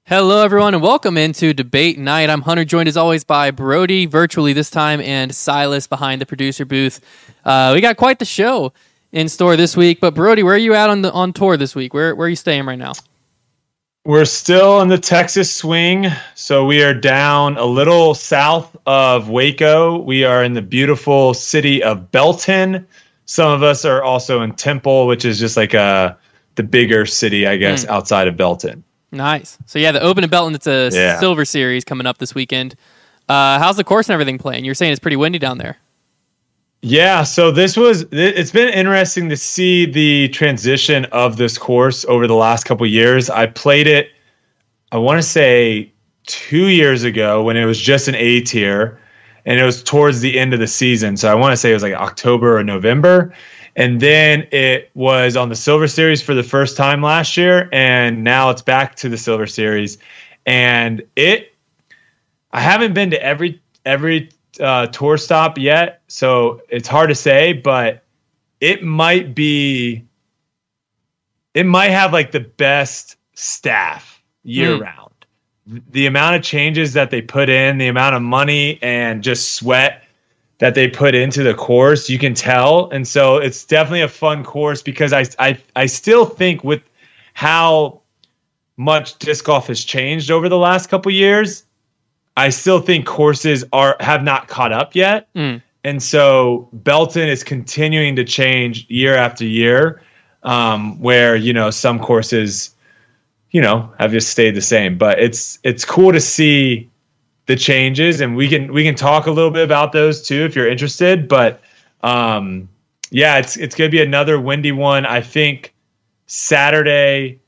Hello, everyone, and welcome into Debate Night. I'm Hunter, joined as always by Brody, virtually this time, and Silas behind the producer booth. We got quite the show in store this week, but Brody, where are you at on tour this week? Where are you staying right now? We're still in the Texas swing, so we are down a little south of Waco. We are in the beautiful city of Belton. Some of us are also in Temple, which is just like the bigger city, I guess, outside of Belton. Nice. So yeah, the Open at Belton, it's a Silver Series coming up this weekend. How's the course and everything playing? You're saying it's pretty windy down there. Yeah, so it's been interesting to see the transition of this course over the last couple of years. I played it, I want to say 2 years ago when it was just an A tier, and it was towards the end of the season. So I want to say it was like October or November. And then it was on the Silver Series for the first time last year, and now it's back to the Silver Series. And I haven't been to every tour stop yet, so it's hard to say, but it might have like the best staff year round. The amount of changes that they put in, the amount of money and just sweat that they put into the course, you can tell. And so it's definitely a fun course because I still think with how much disc golf has changed over the last couple years, I still think courses have not caught up yet. And so Belton is continuing to change year after year, where, some courses, have just stayed the same. But it's cool to see the changes, and we can talk a little bit about those too if you're interested. But it's gonna be another windy one. I think Saturday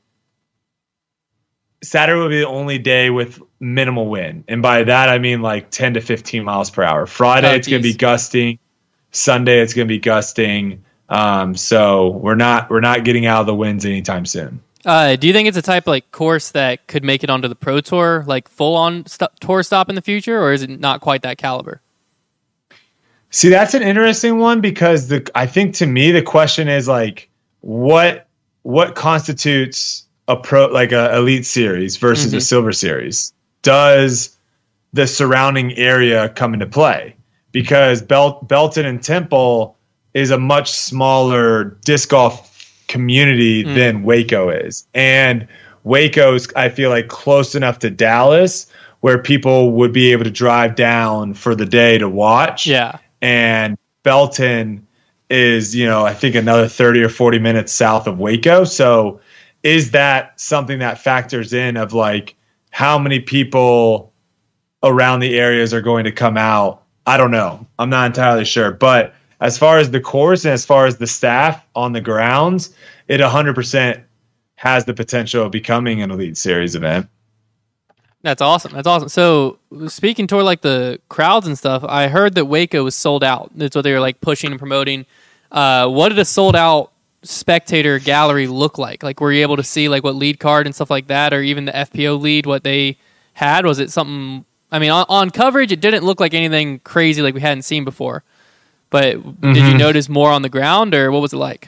will be the only day with minimal wind, and by that I mean like 10 to 15 miles per hour. Friday it's gonna be gusting. Sunday it's gonna be gusting. So we're not getting out of the winds anytime soon. Do you think it's a type like course that could make it onto the Pro Tour, like full on tour stop in the future, or is it not quite that caliber? See, that's an interesting one because I think to me the question is like what constitutes a elite series versus a Silver Series? Does the surrounding area come into play? Because Belton and Temple is a much smaller disc golf community than Waco is. And Waco's, I feel like, close enough to Dallas where people would be able to drive down for the day to watch. Yeah. And Belton is, I think another 30 or 40 minutes south of Waco. So is that something that factors in of like how many people around the areas are going to come out? I don't know. I'm not entirely sure. But as far as the course and as far as the staff on the grounds, it 100% has the potential of becoming an Elite Series event. That's awesome. So speaking toward like the crowds and stuff, I heard that Waco was sold out. That's what they were like pushing and promoting. What did a sold out spectator gallery look like? Like, were you able to see like what lead card and stuff like that, or even the FPO lead, what they had? Was it something, I mean, on coverage, it didn't look like anything crazy like we hadn't seen before. But did you notice more on the ground, or what was it like?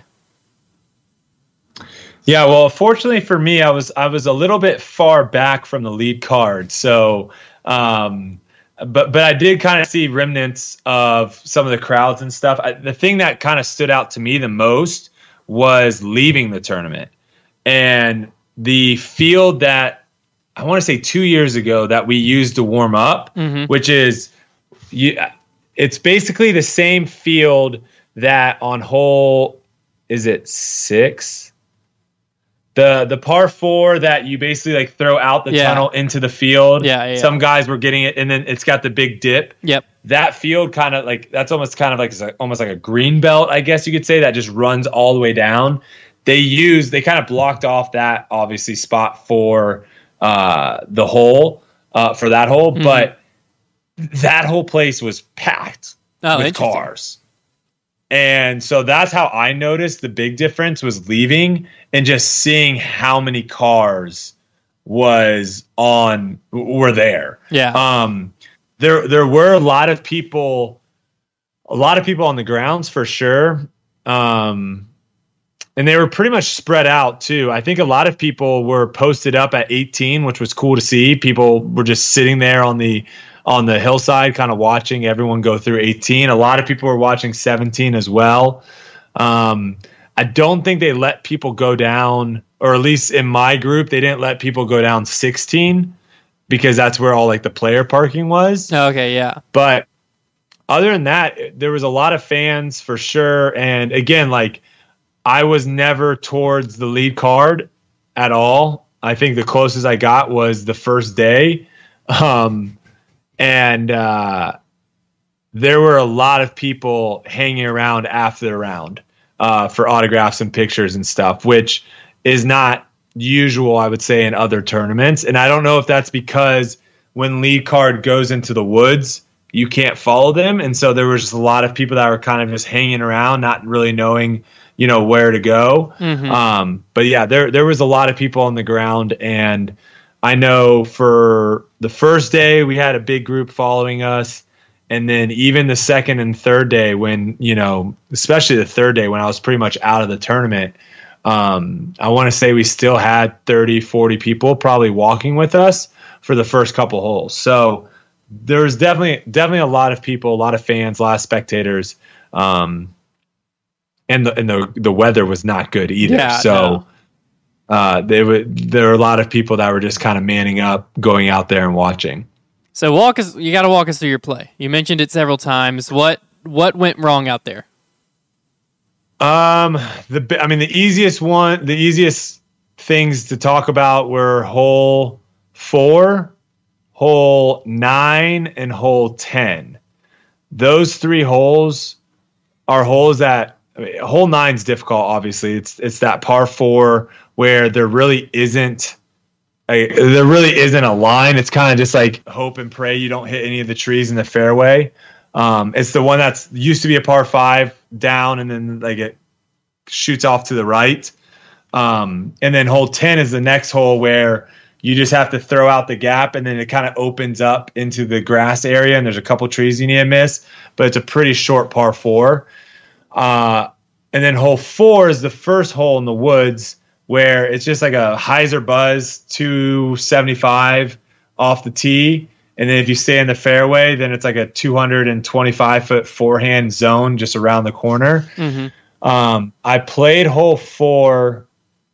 Yeah, well, fortunately for me, I was a little bit far back from the lead card, so but I did kind of see remnants of some of the crowds and stuff. The thing that kind of stood out to me the most was leaving the tournament and the field that I want to say 2 years ago that we used to warm up, which is it's basically the same field that on hole, is it 6? The par 4 that you basically like throw out the tunnel into the field. Yeah. Some guys were getting it, and then it's got the big dip. Yep. That field kind of like, that's almost kind of like, it's almost like a green belt, I guess you could say, that just runs all the way down. They kind of blocked off that obviously spot for the hole, for that hole, but that whole place was packed with cars. And so that's how I noticed the big difference was leaving and just seeing how many cars were there. Yeah. There were a lot of people on the grounds for sure. And they were pretty much spread out too. I think a lot of people were posted up at 18, which was cool to see. People were just sitting there on the hillside, kind of watching everyone go through 18. A lot of people were watching 17 as well. I don't think they let people go down, or at least in my group, they didn't let people go down 16 because that's where all like the player parking was. Okay, yeah. But other than that, there was a lot of fans for sure. And again, like I was never towards the lead card at all. I think the closest I got was the first day. And there were a lot of people hanging around after the round for autographs and pictures and stuff, which is not usual, I would say, in other tournaments. And I don't know if that's because when lead card goes into the woods, you can't follow them. And so there was just a lot of people that were kind of just hanging around, not really knowing, where to go. Mm-hmm. But yeah, there was a lot of people on the ground. And I know for the first day, we had a big group following us. And then even the second and third day when, especially the third day when I was pretty much out of the tournament, I want to say we still had 30, 40 people probably walking with us for the first couple holes. So there's definitely a lot of people, a lot of fans, a lot of spectators. And the weather was not good either. Yeah, so there were a lot of people that were just kind of manning up, going out there and watching. So you got to walk us through your play. You mentioned it several times. What went wrong out there? The easiest things to talk about were hole 4, hole 9, and hole 10. Those 3 holes are holes that hole 9's difficult. Obviously, it's that par 4 where there really isn't a line. It's kind of just like hope and pray you don't hit any of the trees in the fairway. It's the one that's used to be a par 5 down, and then like it shoots off to the right. And then hole 10 is the next hole where you just have to throw out the gap, and then it kind of opens up into the grass area, and there's a couple trees you need to miss, but it's a pretty short par 4. And then hole 4 is the first hole in the woods, where it's just like a hyzer buzz 275 off the tee. And then if you stay in the fairway, then it's like a 225-foot forehand zone just around the corner. Mm-hmm. I played hole 4.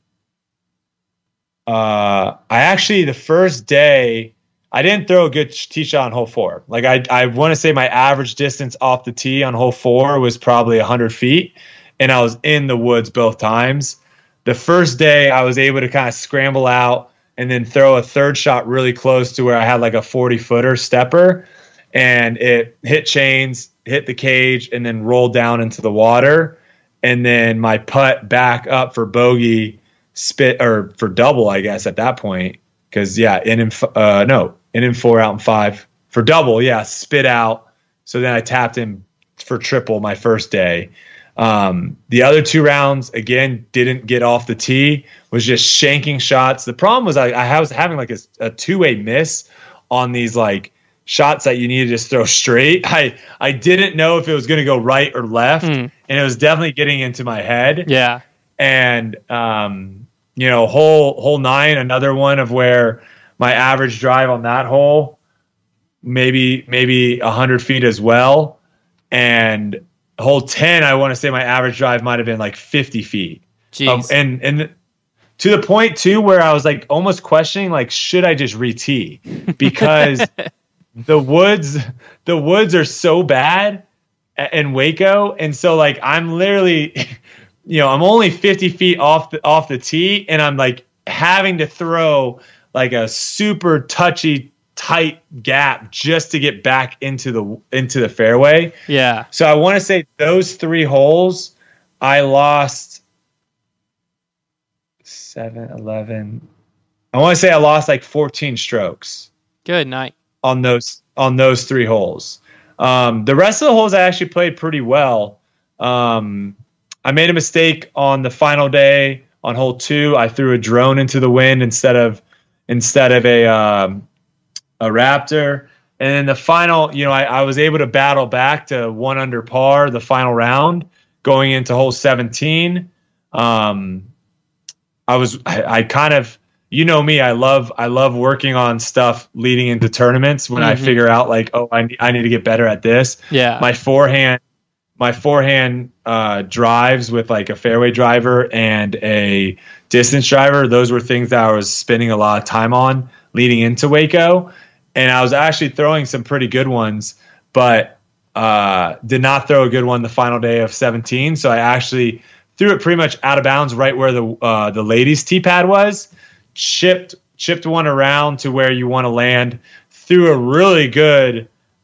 The first day, I didn't throw a good tee shot on hole 4. Like I want to say my average distance off the tee on hole 4 was probably 100 feet. And I was in the woods both times. The first day I was able to kind of scramble out and then throw a third shot really close to where I had like a 40-footer stepper, and it hit chains, hit the cage, and then rolled down into the water. And then my putt back up for bogey or for double, I guess at that point. Cause in and 4 out in 5 for double. Yeah. Spit out. So then I tapped him for triple my first day. The other 2 rounds, again, didn't get off the tee, was just shanking shots. The problem was I was having like a two-way miss on these like shots that you need to just throw straight. I didn't know if it was going to go right or left, and it was definitely getting into my head. Yeah. And, hole 9, another one of where my average drive on that hole, maybe 100 feet as well. And hole 10, I want to say my average drive might have been like 50 feet. Jeez. And to the point too, where I was like almost questioning, like, should I just re-tee? Because the woods are so bad in Waco. And so like, I'm literally, I'm only 50 feet off the tee, and I'm like having to throw like a super touchy, tight gap just to get back into the fairway. Yeah. So I want to say those 3 holes, I lost 7, 11. I want to say I lost like 14 strokes. Good night. On those 3 holes. The rest of the holes I actually played pretty well. I made a mistake on the final day on hole 2. I threw a drone into the wind instead of a Raptor. And then the final, I was able to battle back to 1 under par the final round going into hole 17. I kind of, you know me, I love working on stuff leading into tournaments when I figure out like, oh, I need to get better at this. Yeah. My forehand drives with like a fairway driver and a distance driver. Those were things that I was spending a lot of time on leading into Waco. And I was actually throwing some pretty good ones, but did not throw a good one the final day of 17. So I actually threw it pretty much out of bounds right where the ladies' tee pad was, chipped one around to where you want to land, threw a really good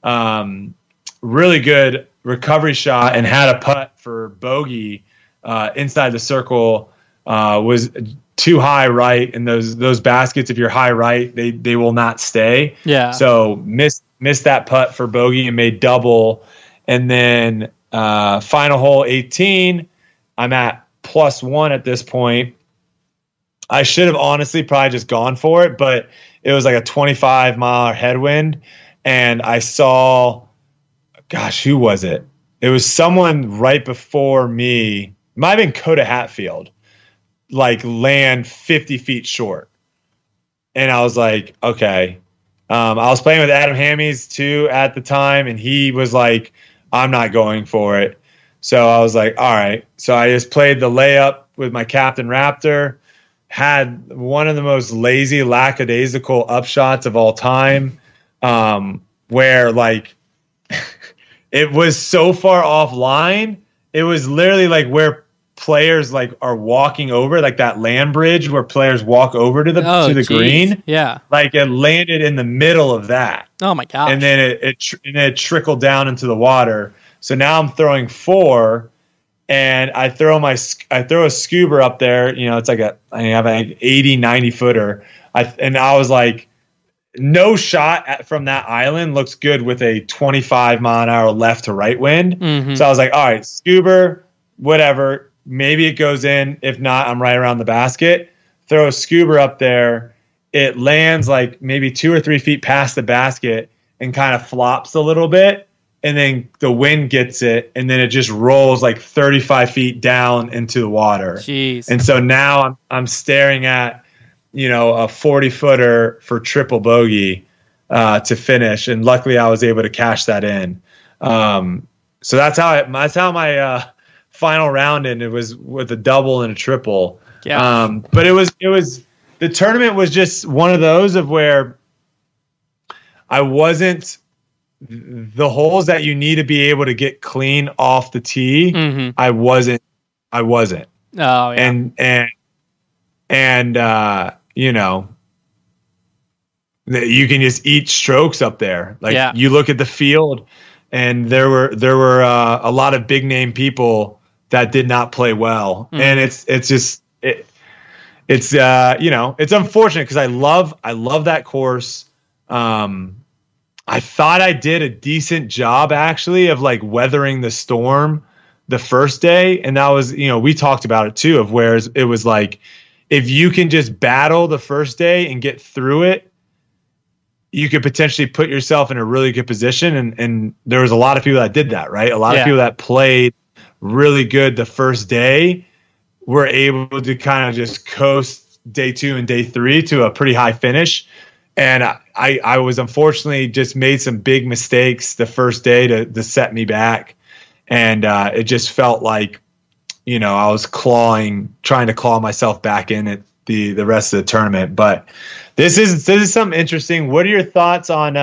recovery shot, and had a putt for bogey inside the circle. Was too high right, and those baskets, if you're high right, they will not stay. Yeah. So missed that putt for bogey and made double. And then final hole 18, I'm at +1 at this point. I should have honestly probably just gone for it, but it was like a 25-mile headwind, and I saw, gosh, who was it? It was someone right before me. It might have been Coda Hatfield, like land 50 feet short. And I was like, okay. I was playing with Adam Hammies too at the time, and he was like, I'm not going for it. So I was like, all right. So I just played the layup with my Captain Raptor, had one of the most lazy, lackadaisical upshots of all time, where like it was so far offline. It was literally like where players like are walking over, like that land bridge where players walk over to the green. Yeah. Like it landed in the middle of that. Oh my gosh. And then it trickled down into the water. So now I'm throwing 4, and I throw a scuba up there. You know, it's like I have an 80, 90 footer. And I was like, no shot from that island looks good with a 25-mile-an-hour left to right wind. Mm-hmm. So I was like, all right, scuba, whatever. Maybe it goes in. If not, I'm right around the basket. Throw a scuba up there. It lands like maybe 2 or 3 feet past the basket and kind of flops a little bit. And then the wind gets it, and then it just rolls like 35 feet down into the water. Jeez. And so now I'm staring at, you know, a 40-footer for triple bogey to finish, and luckily I was able to cash that in. So that's how my final round ended, was with a double and a triple. Yeah. But it was the tournament was just one of those of where I wasn't. The holes that you need to be able to get clean off the tee, I wasn't. Oh yeah. And you know, you can just eat strokes up there. Like you look at the field, and there were a lot of big name people that did not play well, and it's you know, it's unfortunate because I love that course. I thought I did a decent job actually of like weathering the storm the first day. And that was, you know, we talked about it too, of where it was like, if you can just battle the first day and get through it, you could potentially put yourself in a really good position. And there was a lot of people that did that, right? A lot of people that played really good the first day were able to kind of just coast day 2 and day 3 to a pretty high finish. And I was unfortunately just made some big mistakes the first day to set me back. And it just felt like, you know, I was trying to claw myself back in at the rest of the tournament. But this is something interesting. What are your thoughts on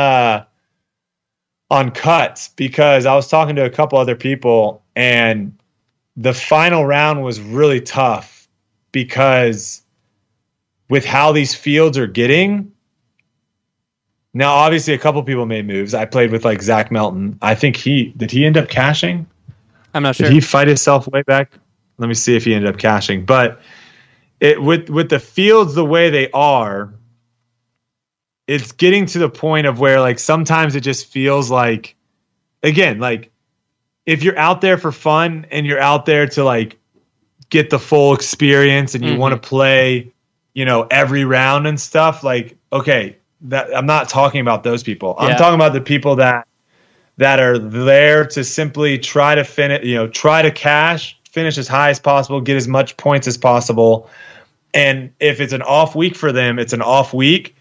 cuts? Because I was talking to a couple other people, and the final round was really tough because with how these fields are getting. Now, obviously, a couple people made moves. I played with like Zach Melton. I think did he end up cashing? I'm not sure. Did he fight himself way back? Let me see if he ended up cashing. But with the fields the way they are, it's getting to the point of where like sometimes it just feels like, again, like if you're out there for fun and you're out there to like get the full experience and you want to play, you know, every round and stuff, like, okay. That I'm not talking about those people. I'm talking about the people that are there to simply try to finish, you know, try to cash, finish as high as possible, get as much points as possible. And if it's an off week for them, it's an off week.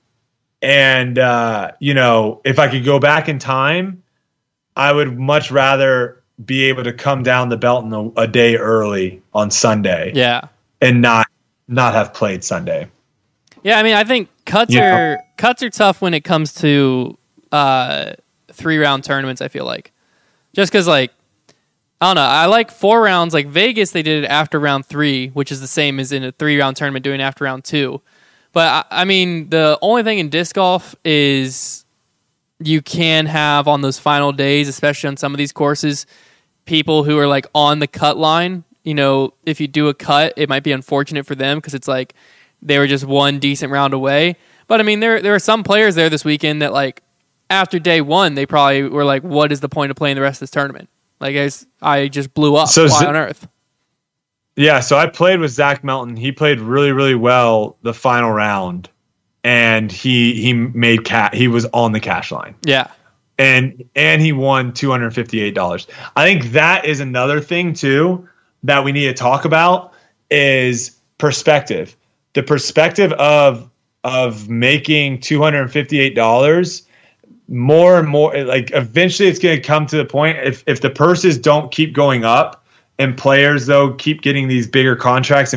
And, if I could go back in time, I would much rather be able to come down the belt a day early on Sunday. Yeah. And not have played Sunday. Yeah, I mean, I think cuts are tough when it comes to 3-round tournaments, I feel like. Just because, like, I don't know. I like 4 rounds. Like Vegas, they did it after round 3, which is the same as in a 3-round tournament doing after round 2. But, I mean, the only thing in disc golf is you can have on those final days, especially on some of these courses, people who are, like, on the cut line. If you do a cut, it might be unfortunate for them because it's like they were just one decent round away. But, I mean, there are some players there this weekend that, like, after day 1, they probably were like, what is the point of playing the rest of this tournament? Like, I just blew up. So why on earth? Yeah, so I played with Zach Melton. He played really, really well the final round, and he made he was on the cash line. Yeah. And he won $258. I think that is another thing, too, that we need to talk about is perspective. The perspective of making $258, more and more, like eventually it's going to come to the point if the purses don't keep going up and players though keep getting these bigger contracts,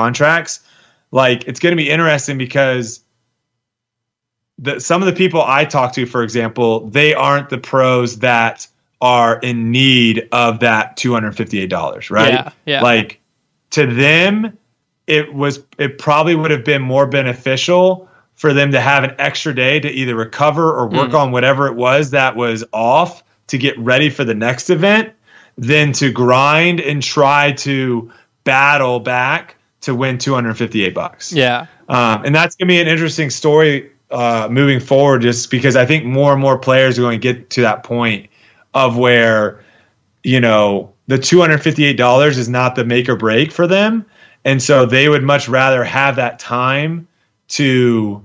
like it's going to be interesting because some of the people I talk to, for example, they aren't the pros that are in need of that $258, right? Yeah. Like to them, it probably would have been more beneficial for them to have an extra day to either recover or work on whatever it was that was off to get ready for the next event than to grind and try to battle back to win $258. Yeah. And that's going to be an interesting story moving forward, just because I think more and more players are going to get to that point of where, the $258 is not the make or break for them. And so they would much rather have that time to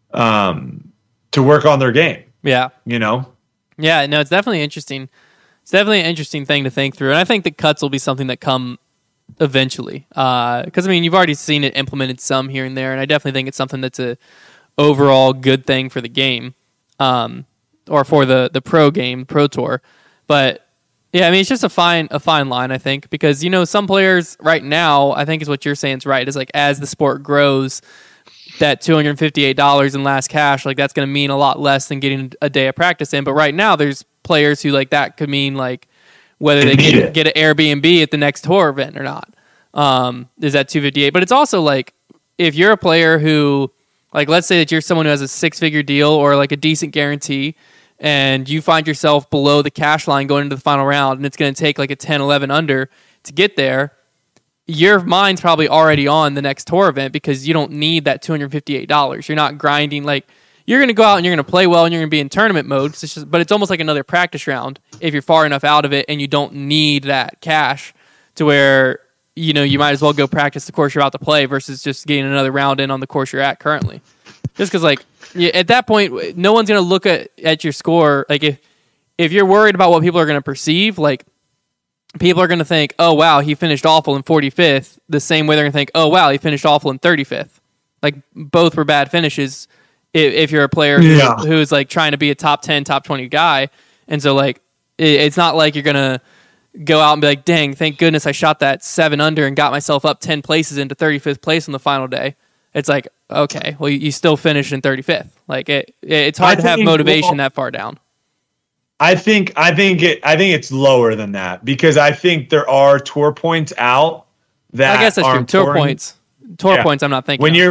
work on their game. Yeah. Yeah, no, it's definitely interesting. It's definitely an interesting thing to think through. And I think the cuts will be something that come eventually. Because, I mean, you've already seen it implemented some here and there, and I definitely think it's something that's a overall good thing for the game, or for the pro game, pro tour. But, yeah, I mean, it's just a fine line, I think, because, some players right now, I think is what you're saying is right, is like as the sport grows, that $258 in last cash, like that's going to mean a lot less than getting a day of practice in. But right now, there's players who like that could mean like whether they get an Airbnb at the next tour event or not. Is that $258? But it's also like if you're a player who, like, let's say that you're someone who has a 6-figure deal or like a decent guarantee, and you find yourself below the cash line going into the final round, and it's going to take like a 10, 11 under to get there. Your mind's probably already on the next tour event because you don't need that $258. You're not grinding. Like, you're going to go out and you're going to play well and you're going to be in tournament mode. But it's almost like another practice round if you're far enough out of it and you don't need that cash to where, you might as well go practice the course you're about to play versus just getting another round in on the course you're at currently. Just because, like, at that point, no one's going to look at your score. Like, if you're worried about what people are going to perceive, like, people are going to think, oh, wow, he finished awful in 45th, the same way they're going to think, oh, wow, he finished awful in 35th. Like, both were bad finishes if you're a player who's, like, trying to be a top 10, top 20 guy. And so, like, it's not like you're going to go out and be like, dang, thank goodness I shot that 7 under and got myself up 10 places into 35th place on the final day. It's like, okay, well, you still finished in 35th. Like, it's hard to have motivation that far down. I think it's lower than that because I think there are tour points out that I guess that's true. Tour points, I'm not thinking. When you're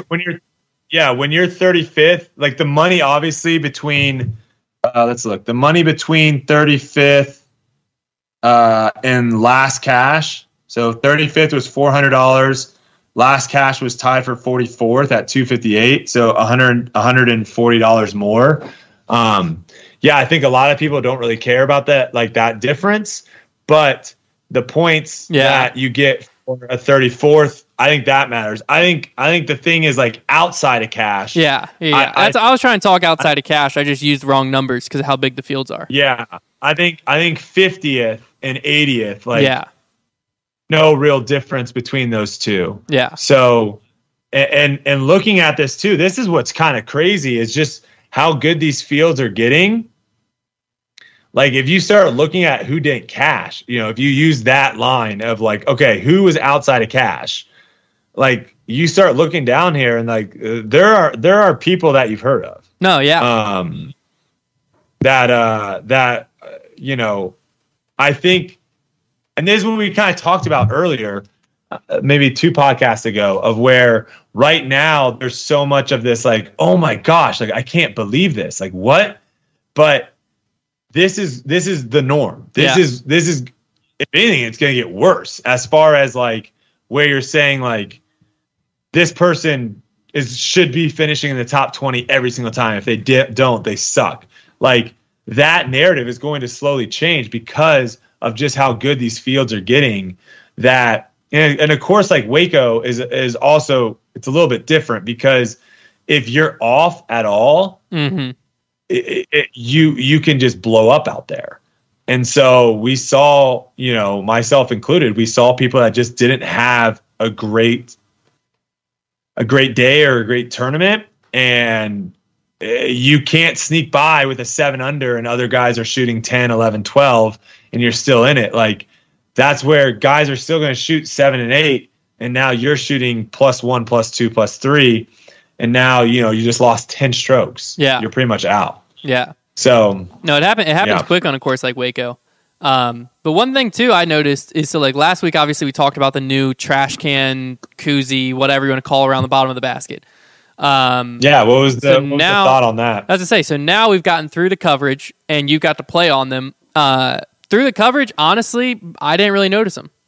35th, like the money obviously between let's look, the money between 35th and last cash. So 35th was $400. Last cash was tied for 44th at $258. So $140 more. Yeah, I think a lot of people don't really care about that, like that difference, but the points that you get for a 34th, I think that matters. I think the thing is like outside of cash. Yeah. I was trying to talk outside of cash. I just used the wrong numbers because of how big the fields are. Yeah, I think 50th and 80th, like no real difference between those two. Yeah. So, and looking at this too, this is what's kind of crazy is just how good these fields are getting. Like if you start looking at who didn't cash, if you use that line of like, okay, who was outside of cash, like you start looking down here and like there are people that you've heard of. No, yeah. I think, and this is what we kind of talked about earlier, maybe 2 podcasts ago, of where right now there's so much of this like, oh my gosh, like I can't believe this, like what? But this is the norm. This is if anything, it's going to get worse as far as like where you're saying like this person should be finishing in the top 20 every single time. If they don't, they suck. Like that narrative is going to slowly change because of just how good these fields are getting. That and of course, like Waco is also, it's a little bit different because if you're off at all, you can just blow up out there. And so we saw, myself included, we saw people that just didn't have a great day or a great tournament, and you can't sneak by with a 7 under and other guys are shooting 10, 11, 12 and you're still in it. Like that's where guys are still going to shoot 7 and 8. And now you're shooting +1, +2, +3. And now, you just lost 10 strokes. Yeah. You're pretty much out. Yeah. So no, it happens quick on a course like Waco. But one thing too I noticed is, so like last week, obviously we talked about the new trash can, koozie, whatever you want to call around the bottom of the basket. What was the thought on that? As I say, so now we've gotten through the coverage and you got to play on them. Through the coverage, honestly, I didn't really notice them.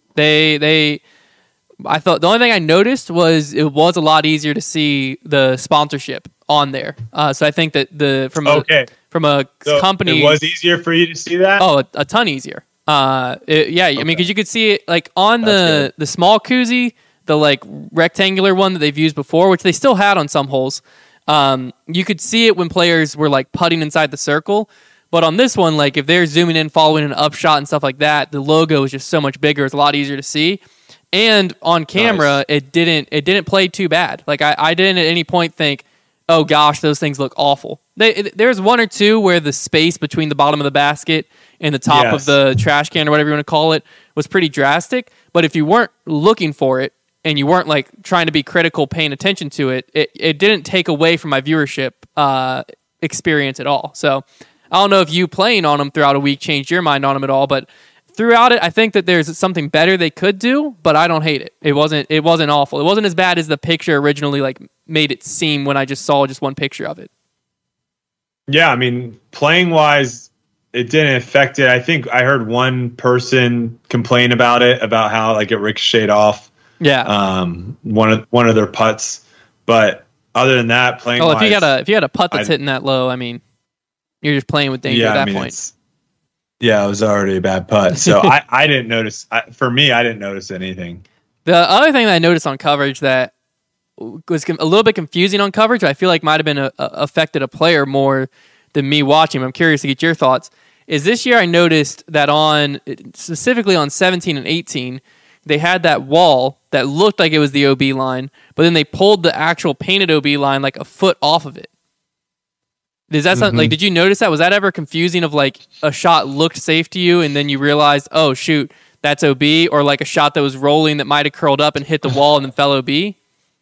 I thought the only thing I noticed was it was a lot easier to see the sponsorship on there. So I think that from a company, it was easier for you to see that. Oh, a ton easier. I mean, because you could see it like on the small koozie, the like rectangular one that they've used before, which they still had on some holes. You could see it when players were like putting inside the circle. But on this one, like if they're zooming in, following an upshot and stuff like that, the logo is just so much bigger. It's a lot easier to see. And on camera, it didn't play too bad. Like I didn't at any point think, oh gosh, those things look awful. There's 1 or 2 where the space between the bottom of the basket and the top of the trash can or whatever you want to call it was pretty drastic. But if you weren't looking for it and you weren't like trying to be critical, paying attention to it, it didn't take away from my viewership experience at all. So I don't know if you playing on them throughout a week changed your mind on them at all, but throughout it, I think that there's something better they could do, but I don't hate it. It wasn't awful. It wasn't as bad as the picture originally like made it seem when I just saw just one picture of it. Yeah, I mean, playing wise, it didn't affect it. I think I heard one person complain about it, about how like it ricocheted off. Yeah. One of their putts, but other than that, playing. Oh, if you had a putt that's hitting that low, I mean, you're just playing with danger at that point. Yeah, it was already a bad putt. So I didn't notice. For me, I didn't notice anything. The other thing that I noticed on coverage that was a little bit confusing on coverage, I feel like might have been affected a player more than me watching. I'm curious to get your thoughts. Is this year I noticed that specifically on 17 and 18, they had that wall that looked like it was the OB line, but then they pulled the actual painted OB line like a foot off of it. Is that something, like, did you notice that? Was that ever confusing of like a shot looked safe to you and then you realized, oh shoot, that's OB, or like a shot that was rolling that might have curled up and hit the wall and then fell OB?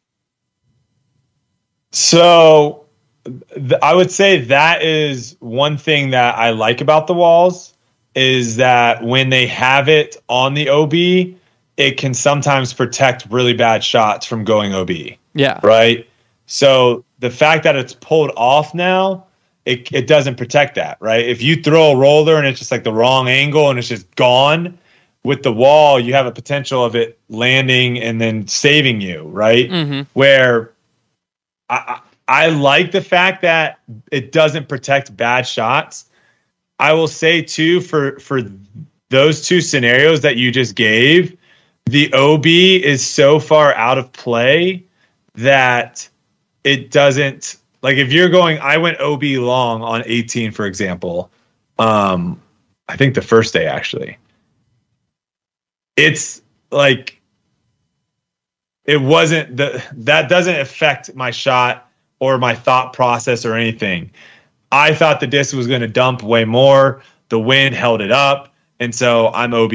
So I would say that is one thing that I like about the walls is that when they have it on the OB, it can sometimes protect really bad shots from going OB. Yeah. Right? So the fact that it's pulled off now, it doesn't protect that, right? If you throw a roller and it's just like the wrong angle and it's just gone, with the wall, you have a potential of it landing and then saving you, right? Mm-hmm. Where I like the fact that it doesn't protect bad shots. I will say too, for those two scenarios that you just gave, the OB is so far out of play that it doesn't, like if you're going, I went OB long on 18, for example. I think the first day actually. It's like it wasn't that doesn't affect my shot or my thought process or anything. I thought the disc was going to dump way more. The wind held it up, and so I'm OB.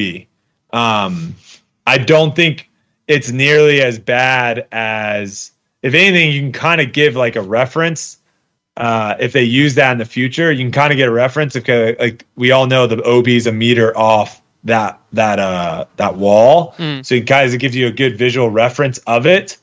I don't think it's nearly as bad as, if anything, you can kind of give like a reference. If they use that in the future, you can kind of get a reference. Because like we all know, the OB is a meter off that wall, so it kind of gives you a good visual reference of it.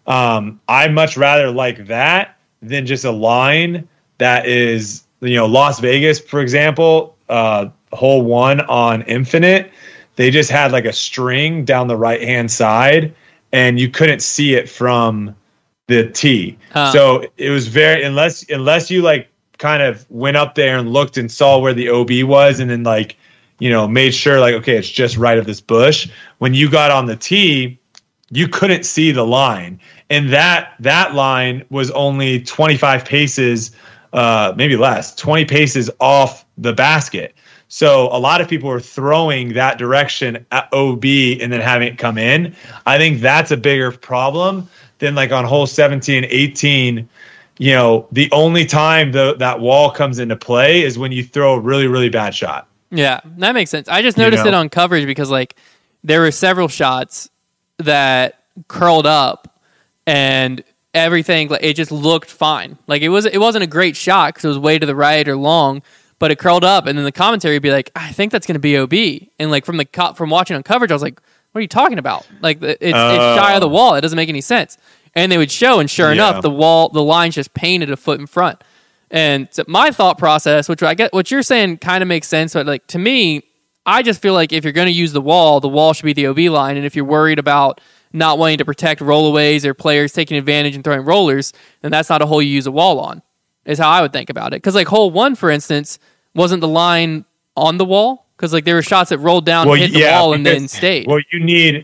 I much rather like that than just a line that is, Las Vegas, for example, hole 1 on Infinite. They just had like a string down the right hand side, and you couldn't see it from the tee. So it was very, unless you like kind of went up there and looked and saw where the OB was, and then like, made sure like, okay, it's just right of this bush. When you got on the tee, you couldn't see the line. And that line was only 25 paces, maybe less, 20 paces off the basket. So a lot of people were throwing that direction at OB and then having it come in. I think that's a bigger problem than like on hole 17, 18. The only time that wall comes into play is when you throw a really, really bad shot. Yeah, that makes sense. I just noticed it on coverage because like there were several shots that curled up and everything, like it just looked fine. Like it wasn't a great shot because it was way to the right or long, but it curled up, and then the commentary would be like, I think that's going to be OB. And like from watching on coverage, I was like, what are you talking about? Like it's shy of the wall. It doesn't make any sense. And they would show, and sure enough, the line's just painted a foot in front. And so my thought process, which I get, what you're saying kind of makes sense, but like to me, I just feel like if you're going to use the wall should be the OB line. And if you're worried about not wanting to protect rollaways or players taking advantage and throwing rollers, then that's not a hole you use a wall on, is how I would think about it. Because like hole 1, for instance, wasn't the line on the wall? Because like there were shots that rolled down, hit the wall, and then stayed. Well, you need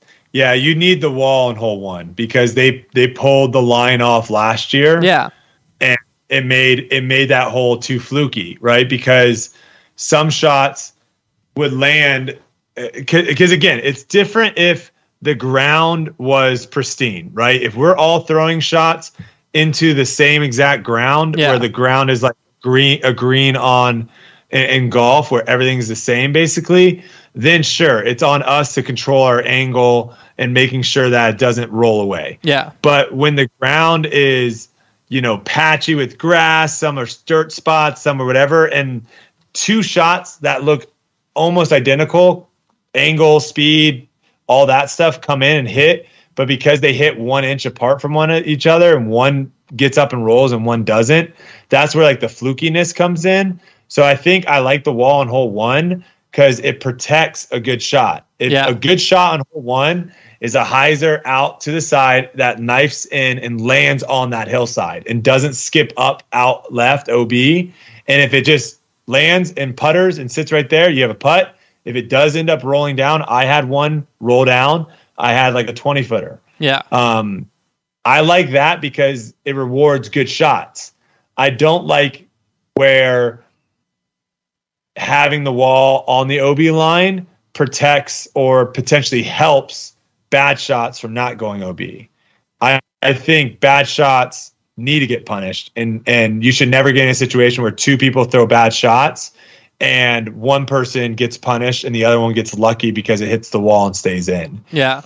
the wall in hole 1 because they pulled the line off last year. Yeah. And it made that hole too fluky, right? Because some shots would land, because again, it's different if the ground was pristine, right? If we're all throwing shots into the same exact ground, where the ground is like a green on in golf, where everything's the same basically, then sure, it's on us to control our angle and making sure that it doesn't roll away. Yeah. But when the ground is, patchy with grass, some are dirt spots, some are whatever, and two shots that look almost identical, angle, speed, all that stuff come in and hit, but because they hit 1 inch apart from each other and one gets up and rolls and one doesn't, that's where like the flukiness comes in. So I think I like the wall on hole 1 because it protects a good shot. A good shot on hole 1 is a hyzer out to the side that knifes in and lands on that hillside and doesn't skip up out left OB. And if it just lands and putters and sits right there, you have a putt. If it does end up rolling down, I had one roll down. I had like a 20-footer. Yeah. I like that because it rewards good shots. I don't like where having the wall on the OB line protects or potentially helps bad shots from not going OB. I think bad shots need to get punished, and you should never get in a situation where two people throw bad shots and one person gets punished and the other one gets lucky because it hits the wall and stays in. Yeah.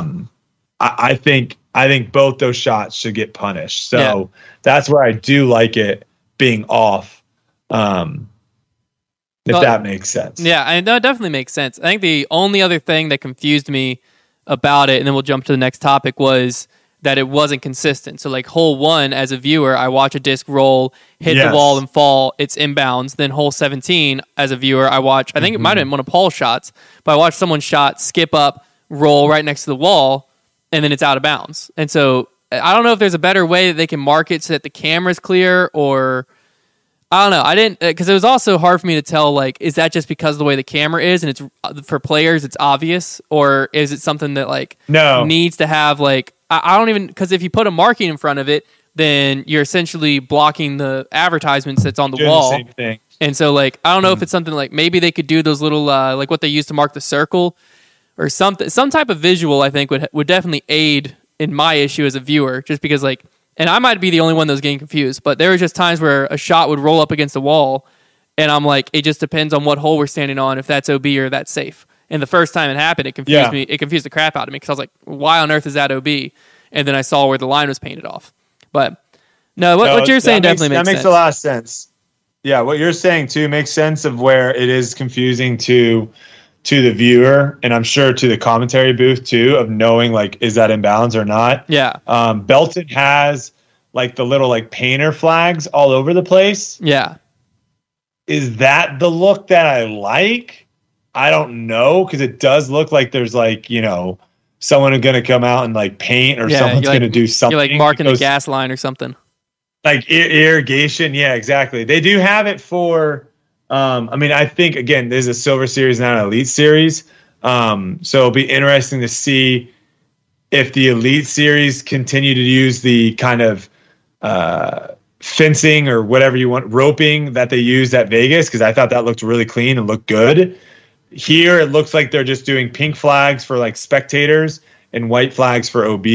I think both those shots should get punished. So that's where I do like it being off. If that makes sense. Yeah, I know it definitely makes sense. I think the only other thing that confused me about it, and then we'll jump to the next topic, was that it wasn't consistent. So like hole 1, as a viewer, I watch a disc roll, hit the wall and fall, it's inbounds. Then hole 17, as a viewer, I watch, I think it might have been one of Paul's shots, but I watched someone's shot skip up, roll right next to the wall, and then it's out of bounds. And so I don't know if there's a better way that they can mark it so that the camera's clear, or I don't know. I didn't, because it was also hard for me to tell, like, is that just because of the way the camera is and it's for players, it's obvious, or is it something that like needs to have like, I don't even, because if you put a marking in front of it, then you're essentially blocking the advertisements that's on the wall. The same thing. And so like, I don't know if it's something like maybe they could do those little, like what they use to mark the circle, or something. Some type of visual, I think, would definitely aid in my issue as a viewer, just because, like, and I might be the only one that was getting confused, but there were just times where a shot would roll up against the wall, and I'm like, it just depends on what hole we're standing on, if that's OB or that's safe. And the first time it happened, it confused me. It confused the crap out of me because I was like, why on earth is that OB? And then I saw where the line was painted off. But no, what you're saying definitely makes sense. That makes a lot of sense. Yeah, what you're saying too makes sense of where it is confusing to the viewer, and I'm sure to the commentary booth too, of knowing, like, is that in bounds or not? Yeah. Belton has like the little like painter flags all over the place. Yeah. Is that the look that I like? I don't know, because it does look like there's, like, you know, someone going to come out and like paint, or someone's going to do something. You're like marking the gas line or something. Like irrigation. Yeah, exactly. They do have it for, I mean, I think, again, this is a Silver Series, not an Elite Series. So it'll be interesting to see if the Elite Series continue to use the kind of fencing or whatever you want, roping that they used at Vegas, because I thought that looked really clean and looked good. Here, it looks like they're just doing pink flags for like spectators and white flags for OB.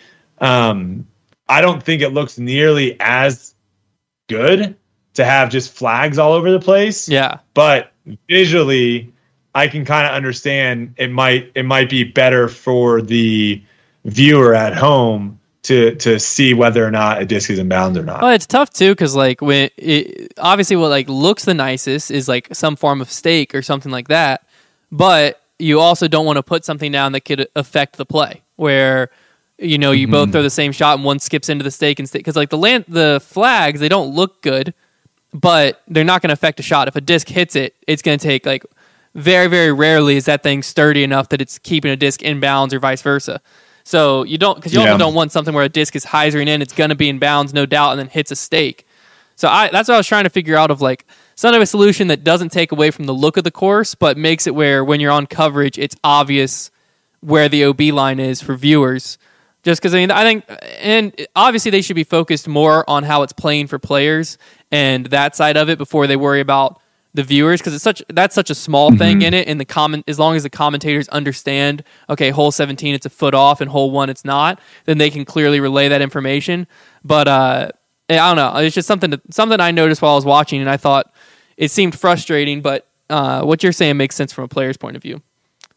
I don't think it looks nearly as good to have just flags all over the place. Yeah. But visually, I can kind of understand it might be better for the viewer at home to see whether or not a disc is in bounds or not. Well, it's tough too, because like obviously what like looks the nicest is like some form of stake or something like that, but you also don't want to put something down that could affect the play, where, you know, you both throw the same shot and one skips into the stake, and because like the flags, they don't look good, but they're not going to affect a shot. If a disc hits it, it's going to take, like, very, very rarely is that thing sturdy enough that it's keeping a disc in bounds or vice versa. So you also don't want something where a disc is hyzering in, it's going to be in bounds, no doubt, and then hits a stake. So that's what I was trying to figure out, of like some of a solution that doesn't take away from the look of the course, but makes it where when you're on coverage, it's obvious where the OB line is for viewers. Just because, I think, and obviously they should be focused more on how it's playing for players and that side of it before they worry about the viewers, because that's such a small thing in it. And as long as the commentators understand, okay, hole 17 it's a foot off, and hole 1 it's not, then they can clearly relay that information. But I don't know, it's just something I noticed while I was watching, and I thought it seemed frustrating. But what you're saying makes sense from a player's point of view.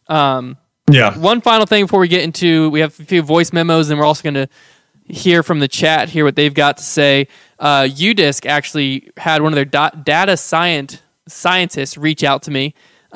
Yeah. One final thing before we get into, we have a few voice memos, and we're also going to hear from the chat, hear what they've got to say. UDisc actually had one of their data scientists reach out to me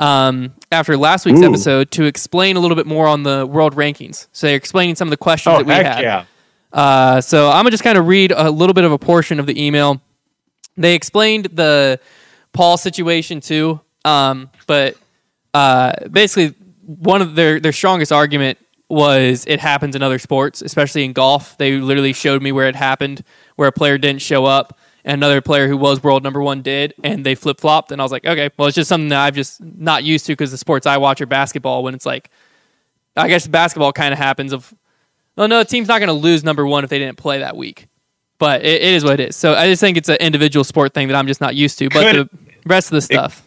after last week's episode to explain a little bit more on the world rankings. So they're explaining some of the questions that we had. Yeah. So I'm going to just kind of read a little bit of a portion of the email. They explained the Paul situation too, but basically one of their strongest argument was it happens in other sports, especially in golf. They literally showed me where it happened, where a player didn't show up and another player who was world number 1 did, and they flip-flopped. And I was like, okay, well, it's just something that I've just not used to, because the sports I watch are basketball, when it's like, I guess basketball kind of happens of, oh no, the team's not going to lose number 1 if they didn't play that week. But it is what it is. So I just think it's an individual sport thing that I'm just not used to. But the rest of the stuff.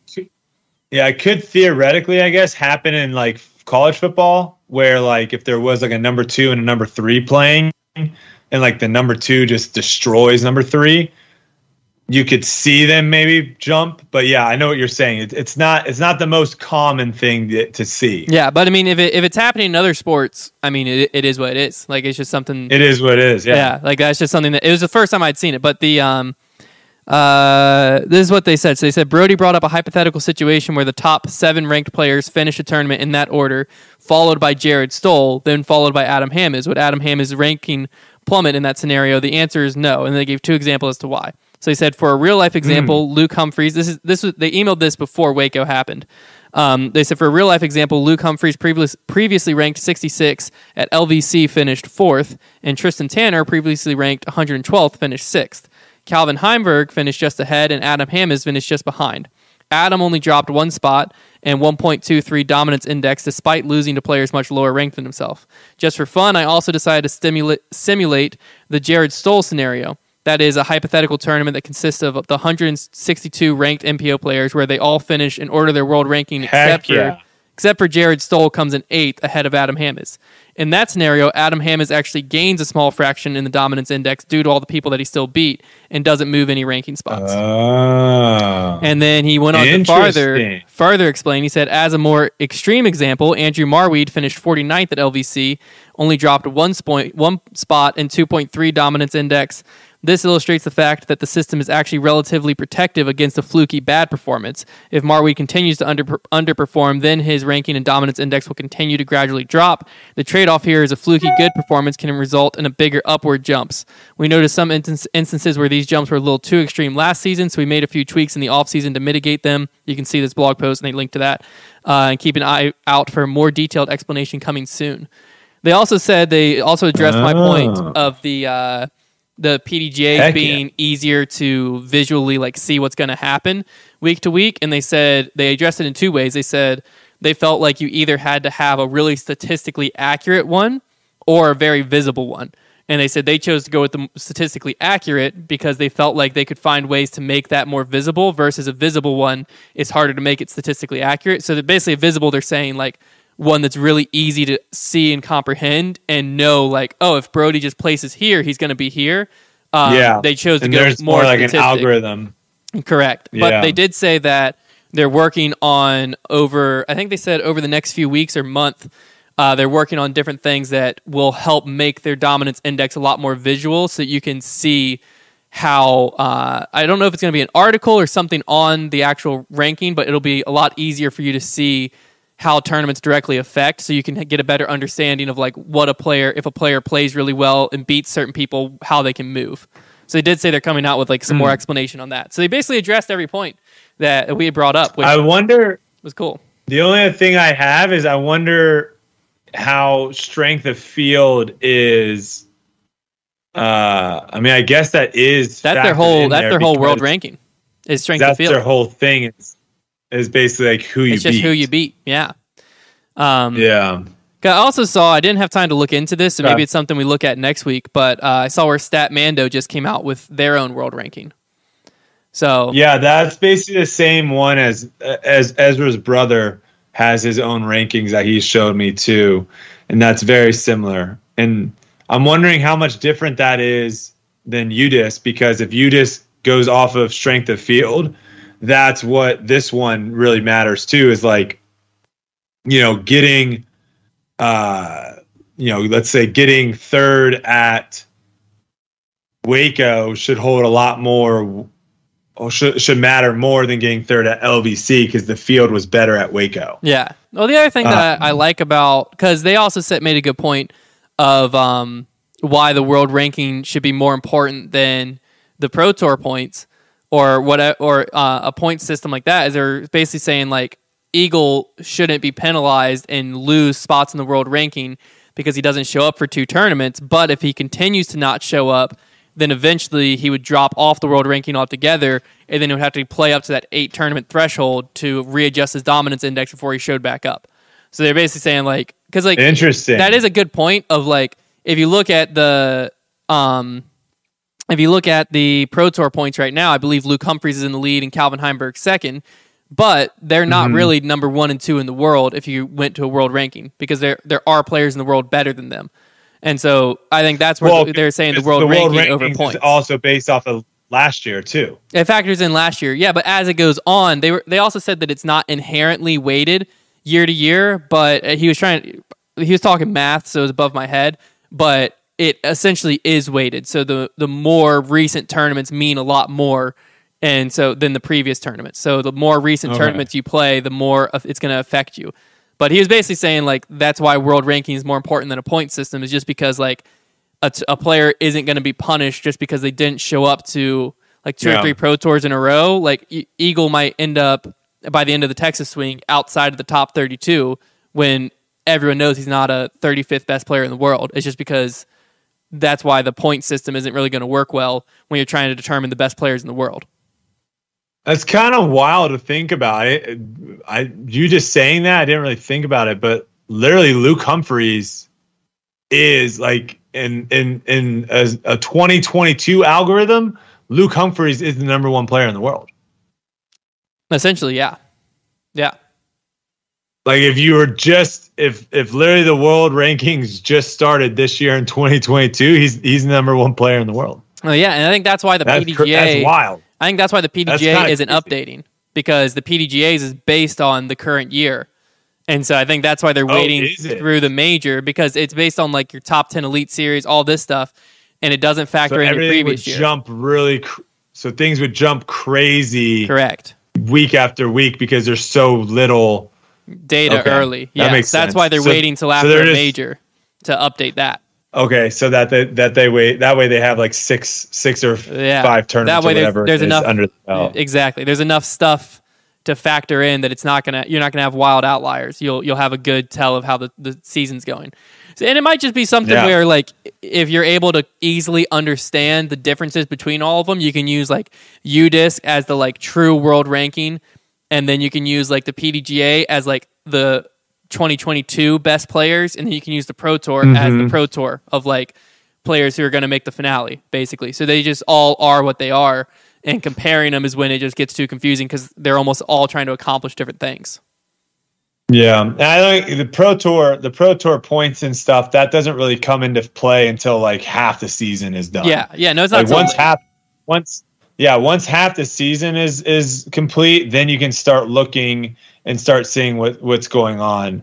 It could theoretically, I guess, happen in like college football, where like if there was like a number 2 and a number 3 playing, and like the number 2 just destroys number 3, you could see them maybe jump. But yeah, I know what you're saying. It's not the most common thing to see. Yeah, but I mean, if it's happening in other sports, I mean, it is what it is. Like, it's just something. It is what it is. Yeah, like that's just something that, it was the first time I'd seen it. But the this is what they said. So they said Brody brought up a hypothetical situation where the top 7 ranked players finish a tournament in that order, followed by Jared Stoll, then followed by Adam Hammes. Would Adam Hammes' ranking plummet in that scenario? The answer is no, and they gave 2 examples as to why. So he said, for a real life example, Luke Humphreys. This was they emailed this before Waco happened. They said, for a real life example, Luke Humphreys previously ranked 66 at LVC finished 4th, and Tristan Tanner, previously ranked 112th, finished 6th. Calvin Heimberg finished just ahead, and Adam Hammes finished just behind. Adam only dropped 1 spot and 1.23 dominance index, despite losing to players much lower ranked than himself. Just for fun, I also decided to simulate the Jared Stoll scenario. That is a hypothetical tournament that consists of the 162 ranked MPO players, where they all finish in order their world ranking, except except for Jared Stoll comes in 8th ahead of Adam Hammes. In that scenario, Adam Hammes actually gains a small fraction in the dominance index due to all the people that he still beat and doesn't move any ranking spots. And then he went on to further explain. He said, as a more extreme example, Andrew Marweed finished 49th at LVC, only dropped one spot in 2.3 dominance index. This illustrates the fact that the system is actually relatively protective against a fluky bad performance. If Marweed continues to underperform, then his ranking and dominance index will continue to gradually drop. The trade-off here is a fluky good performance can result in a bigger upward jumps. We noticed some instances where these jumps were a little too extreme last season, so we made a few tweaks in the offseason to mitigate them. You can see this blog post, and they link to that. And keep an eye out for a more detailed explanation coming soon. They also addressed my point of the PDGA being easier to visually like see what's going to happen week to week. And they said they addressed it in two ways. They said they felt like you either had to have a really statistically accurate one or a very visible one. And they said they chose to go with the statistically accurate because they felt like they could find ways to make that more visible versus a visible one is harder to make it statistically accurate. So that basically visible, they're saying like one that's really easy to see and comprehend and know like, oh, if Brody just places here, he's going to be here. They chose to go more like statistic. An algorithm. Correct. Yeah. But they did say that they're working on over the next few weeks or month, they're working on different things that will help make their dominance index a lot more visual so that you can see how, I don't know if it's going to be an article or something on the actual ranking, but it'll be a lot easier for you to see how tournaments directly affect, so you can get a better understanding of like if a player plays really well and beats certain people, how they can move. So they did say they're coming out with like some more explanation on that. So they basically addressed every point that we had brought up, which was cool. The only other thing I have is I wonder how strength of field is. I guess that's their whole world ranking is strength of field. That's their whole thing. Is basically like who you beat. It's just who you beat, yeah. Yeah. I also saw, I didn't have time to look into this, so maybe it's something we look at next week, but I saw where Statmando just came out with their own world ranking. So yeah, that's basically the same one as Ezra's brother has his own rankings that he showed me too, and that's very similar. And I'm wondering how much different that is than UDIS, because if UDIS goes off of strength of field, that's what this one really matters too, is like, getting, let's say getting third at Waco should hold a lot more, or should matter more than getting third at LVC because the field was better at Waco. Yeah. Well, the other thing that I like about, because they also made a good point of why the world ranking should be more important than the Pro Tour points. Or a point system like that, is they're basically saying like Eagle shouldn't be penalized and lose spots in the world ranking because he doesn't show up for 2 tournaments. But if he continues to not show up, then eventually he would drop off the world ranking altogether, and then he would have to play up to that 8 tournament threshold to readjust his dominance index before he showed back up. So they're basically saying like, because like interesting, that is a good point of like, if you look at the Pro Tour points right now, I believe Luke Humphreys is in the lead and Calvin Heimberg second, but they're not really number 1 and 2 in the world if you went to a world ranking, because there are players in the world better than them. And so I think that's where they're saying the world ranking over points. Is also based off of last year too. It factors in last year, yeah, but as it goes on, they also said that it's not inherently weighted year to year, but he was talking math, so it was above my head, but it essentially is weighted. So the more recent tournaments mean a lot more, and so than the previous tournaments. So the more recent tournaments you play, the more it's going to affect you. But he was basically saying like that's why world ranking is more important than a point system, is just because like a player isn't going to be punished just because they didn't show up to like 2 or 3 Pro Tours in a row. Like Eagle might end up by the end of the Texas swing outside of the top 32 when everyone knows he's not a 35th best player in the world. It's just because that's why the point system isn't really going to work well when you're trying to determine the best players in the world. That's kind of wild to think about it. You just saying that, I didn't really think about it, but literally Luke Humphreys is like in a 2022 algorithm, Luke Humphreys is the number 1 player in the world. Essentially, yeah. Yeah. Like if you were just if literally the world rankings just started this year in 2022, he's the number one player in the world. Oh yeah, and I think that's why the PDGA. That's wild. I think that's why the PDGA isn't updating, because the PDGA's is based on the current year, and so I think that's why they're waiting through the major, because it's based on like your top 10 elite series, all this stuff, and it doesn't factor in your previous year. So things would jump crazy. Correct. Week after week because there's so little data early. Yeah, that makes sense. That's why they're waiting till after a major to update that. Okay, so that they wait. That way they have like six or 5 tournaments. That way or whatever there's enough under the belt. Exactly. There's enough stuff to factor in that you're not gonna have wild outliers. You'll have a good tell of how the season's going. So, and it might just be something where like if you're able to easily understand the differences between all of them, you can use like UDisc as the like true world ranking, and then you can use like the PDGA as like the 2022 best players, and then you can use the Pro Tour as the Pro Tour of like players who are going to make the finale, basically. So they just all are what they are, and comparing them is when it just gets too confusing because they're almost all trying to accomplish different things. Yeah, and I think the Pro Tour points and stuff that doesn't really come into play until like half the season is done. Yeah, no, it's not. Like once half the season is complete, then you can start looking and start seeing what's going on.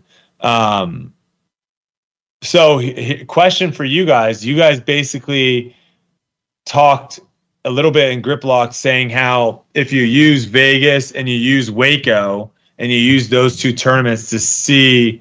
So, question for you guys: you guys basically talked a little bit in Grip Lock, saying how if you use Vegas and you use Waco and you use those two tournaments to see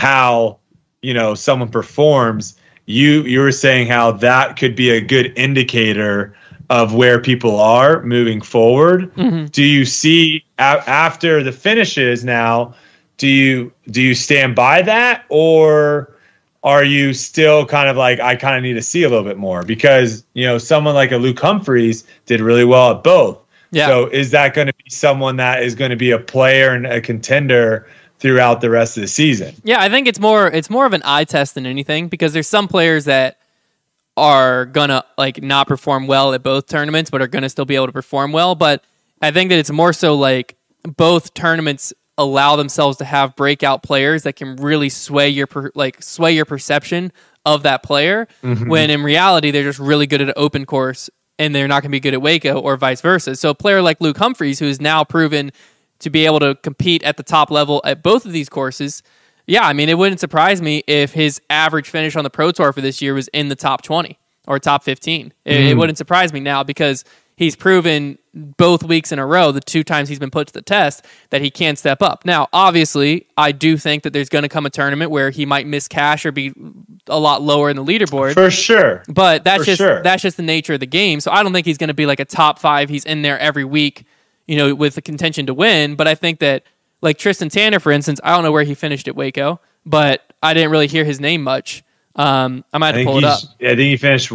how someone performs, you were saying how that could be a good indicator of where people are moving forward. Mm-hmm. Do you see after the finishes now, do you stand by that, or are you still kind of like, I kind of need to see a little bit more? Because, someone like a Luke Humphreys did really well at both. Yeah. So is that going to be someone that is going to be a player and a contender throughout the rest of the season? Yeah, I think it's more of an eye test than anything, because there's some players that are gonna like not perform well at both tournaments, but are gonna still be able to perform well. But I think that it's more so like both tournaments allow themselves to have breakout players that can really sway your perception of that player. Mm-hmm. When in reality they're just really good at an open course and they're not gonna be good at Waco, or vice versa. So a player like Luke Humphreys, who is now proven to be able to compete at the top level at both of these courses. Yeah, I mean, it wouldn't surprise me if his average finish on the Pro Tour for this year was in the top 20 or top 15. It wouldn't surprise me now, because he's proven both weeks in a row, the 2 times he's been put to the test, that he can step up. Now, obviously, I do think that there's going to come a tournament where he might miss cash or be a lot lower in the leaderboard. For sure. But that's just the nature of the game. So I don't think he's going to be like a top 5. He's in there every week, with the contention to win. But I think that, like Tristan Tanner, for instance, I don't know where he finished at Waco, but I didn't really hear his name much. I might have to pull it up. I think he finished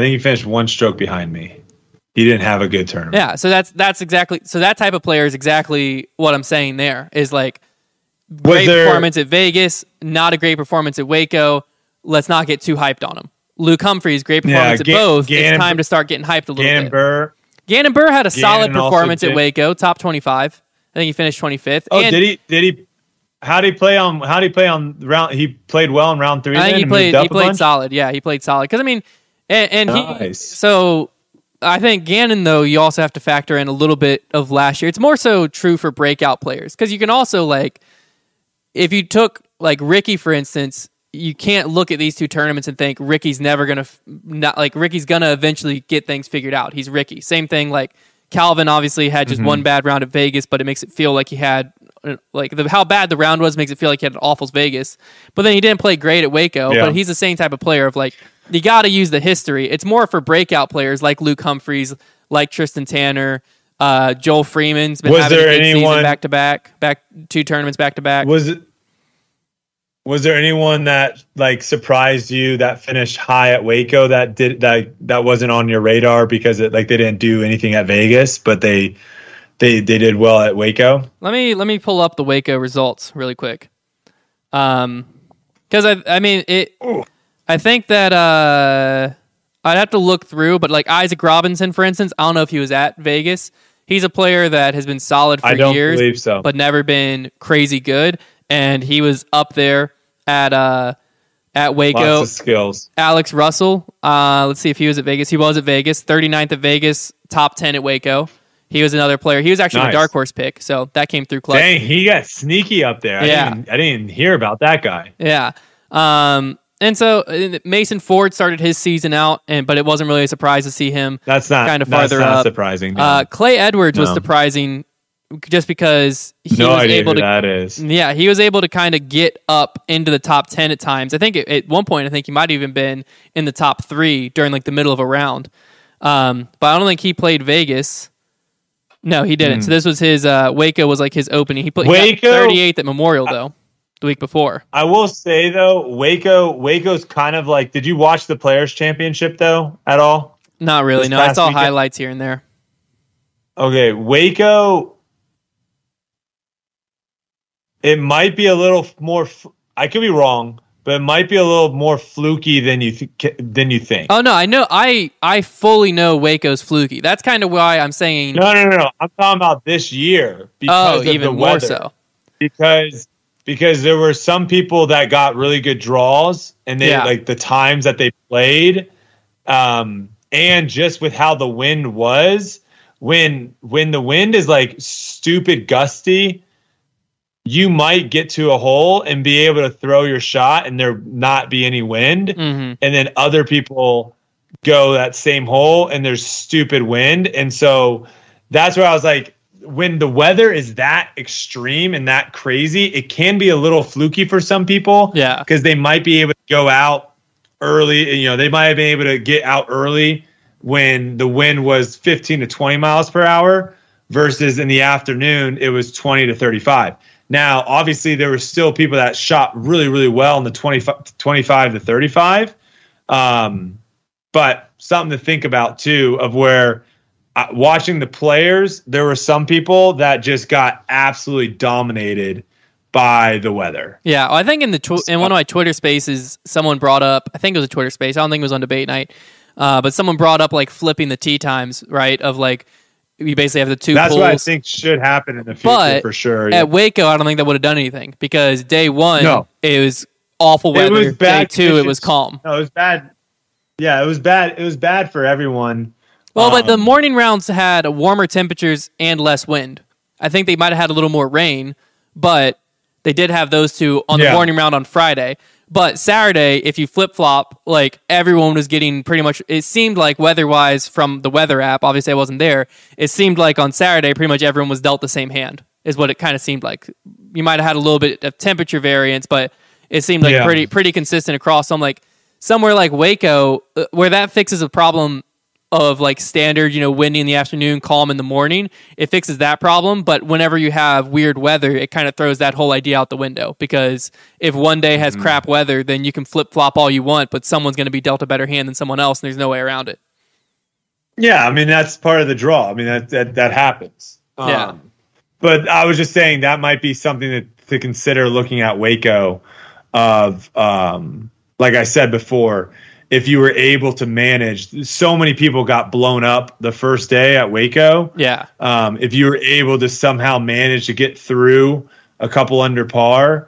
one stroke behind me. He didn't have a good tournament. Yeah, so that's exactly, so that type of player is exactly what I'm saying there, is like great performance at Vegas, not a great performance at Waco. Let's not get too hyped on him. Luke Humphreys, great performance at both. It's time to start getting hyped a little bit. Gannon Burr had a solid performance at Waco, top 25. I think he finished 25th. Oh, did he? How did he play on round? He played well in round 3. I think he played solid. Yeah, he played solid. Because I mean, and nice. So I think Gannon, though, you also have to factor in a little bit of last year. It's more so true for breakout players, because you can also, like, if you took like Ricky, for instance, you can't look at these 2 tournaments and think Ricky's never gonna Ricky's gonna eventually get things figured out. He's Ricky. Same thing, like Calvin obviously had just one bad round at Vegas, but it makes it feel like he had how bad the round was makes it feel like he had an awful Vegas. But then he didn't play great at Waco. Yeah. But he's the same type of player of like, you got to use the history. It's more for breakout players like Luke Humphreys, like Tristan Tanner, Joel Freeman's been having a good season back 2 tournaments back to back. Was there anyone that like surprised you that finished high at Waco that wasn't on your radar because they didn't do anything at Vegas, but they did well at Waco? Let me pull up the Waco results really quick. Because I think that I'd have to look through, but like Isaac Robinson, for instance, I don't know if he was at Vegas. He's a player that has been solid for years, believe so, but never been crazy good. and he was up there at Waco. Lots of skills. Alex Russell, let's see if he was at Vegas. He was at Vegas, 39th at Vegas, top 10 at Waco. He was another player. He was actually a dark horse pick, so that came through clutch. Dang, he got sneaky up there. I didn't even hear about that guy. Yeah. And so Mason Ford started his season out, but it wasn't really a surprise to see him kind of farther up. Surprising. No. Clay Edwards was surprising just because he was able to. That is. Yeah, he was able to kind of get up into the top 10 at times. I think at one point, he might have even been in the top 3 during like the middle of a round. But I don't think he played Vegas. No, he didn't. So this was his Waco was like his opening. He got 38th at Memorial though, the week before. I will say though, Waco's kind of like. Did you watch the Players Championship though at all? Not really. No, I saw highlights here and there. Okay, Waco. It might be a little more. I could be wrong, but it might be a little more fluky than you think. Oh no, I know. I fully know Waco's fluky. That's kind of why I'm saying. No. I'm talking about this year because of even the more weather. so. Because there were some people that got really good draws, and they like the times that they played, and just with how the wind was. When the wind is like stupid gusty, you might get to a hole and be able to throw your shot and there not be any wind. Mm-hmm. And then other people go that same hole and there's stupid wind. And so that's where I was like, when the weather is that extreme and that crazy, it can be a little fluky for some people. Yeah. Because they might be able to go out early. You know, they might have been able to get out early when the wind was 15 to 20 miles per hour versus in the afternoon, it was 20 to 35. Now, obviously, there were still people that shot really, really well in the 25 to 35. But something to think about, too, of where watching the players, there were some people that just got absolutely dominated by the weather. Yeah, I think in one of my Twitter spaces, someone brought up, I think it was a Twitter space, I don't think it was on debate night, but someone brought up like flipping the tee times, right? Of like, you basically have the two That's pools. what I think should happen in the future for sure. At Waco, I don't think that would have done anything because day one, it was awful weather. It was bad. Day two, it was calm. No, it was bad. Yeah, it was bad. It was bad for everyone. Well, but the morning rounds had warmer temperatures and less wind. I think they might have had a little more rain, but they did have those two on the morning round on Friday. But Saturday, if you flip-flop, like everyone was getting pretty much, it seemed like weather-wise from the weather app, obviously I wasn't there, it seemed like on Saturday pretty much everyone was dealt the same hand, is what it kind of seemed like. You might have had a little bit of temperature variance, but it seemed like pretty consistent across. So I'm like, somewhere like Waco, where that fixes a problem of like standard, windy in the afternoon, calm in the morning, it fixes that problem. But whenever you have weird weather, it kind of throws that whole idea out the window, because if one day has crap weather, then you can flip flop all you want, but someone's going to be dealt a better hand than someone else, and there's no way around it. Yeah, I mean, that's part of the draw. I mean, that happens. Yeah. But I was just saying that might be something to consider looking at Waco of, like I said before, if you were able to manage, so many people got blown up the first day at Waco. Yeah. If you were able to somehow manage to get through a couple under par,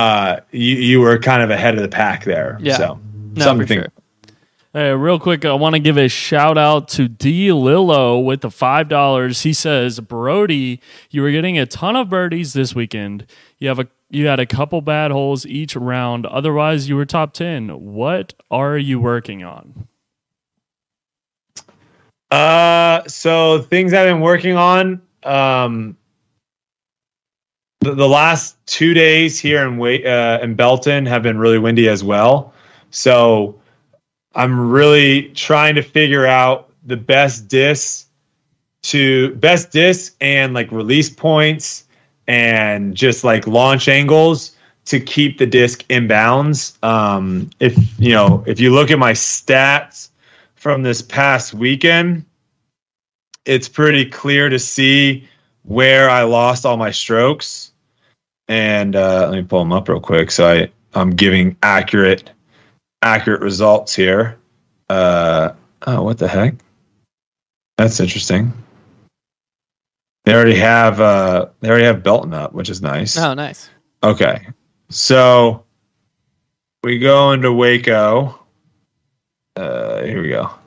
you were kind of ahead of the pack there. Yeah. So something to think. Sure. Hey, real quick, I want to give a shout out to D. Lillo with the $5. He says, Brody, you were getting a ton of birdies this weekend. You had a couple bad holes each round. Otherwise, you were top 10. What are you working on? So things I've been working on. The last 2 days here in Belton have been really windy as well. So I'm really trying to figure out the best disc and like release points and just like launch angles to keep the disc in bounds. If you look at my stats from this past weekend, it's pretty clear to see where I lost all my strokes. And let me pull them up real quick. So I'm giving accurate results here. What the heck? That's interesting. They already have Belton up, which is nice. Oh, nice. Okay. So we go into Waco. Here we go.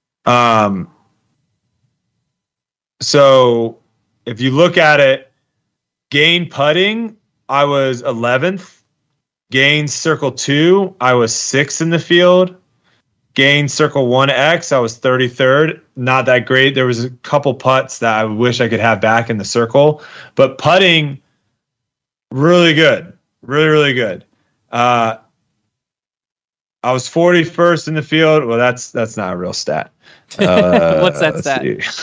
So if you look at it, gain putting, I was 11th. Gain circle 2, I was 6th in the field. Gain circle 1X, I was 33rd. Not that great. There was a couple putts that I wish I could have back in the circle. But putting, really good. Really, really good. I was 41st in the field. Well, that's not a real stat. What's that stat?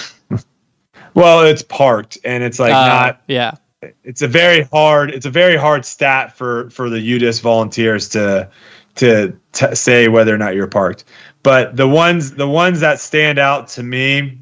Well, it's parked, and it's like not. Yeah. It's a very hard stat for the UDIS volunteers to say whether or not you're parked. But the ones that stand out to me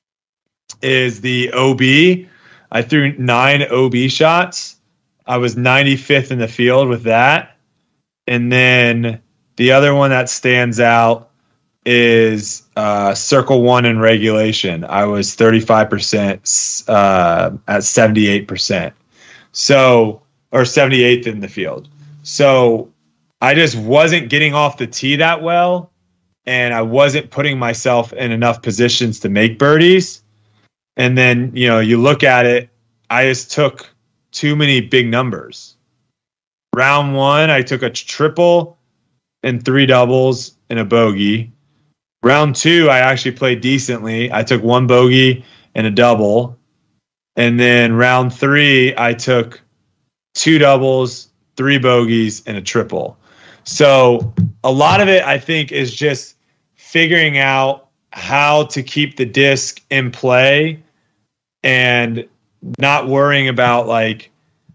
is the OB. I threw 9 OB shots. I was 95th in the field with that. And then the other one that stands out is circle 1 in regulation. I was 35% at 78%. So, or 78th in the field. So I just wasn't getting off the tee that well, and I wasn't putting myself in enough positions to make birdies. And then, you look at it, I just took too many big numbers. Round 1, I took a triple and 3 doubles and a bogey. Round 2, I actually played decently. I took 1 bogey and a double. And then round 3, I took 2 doubles, 3 bogeys, and a triple. So a lot of it, I think, is just figuring out how to keep the disc in play and not worrying about, like,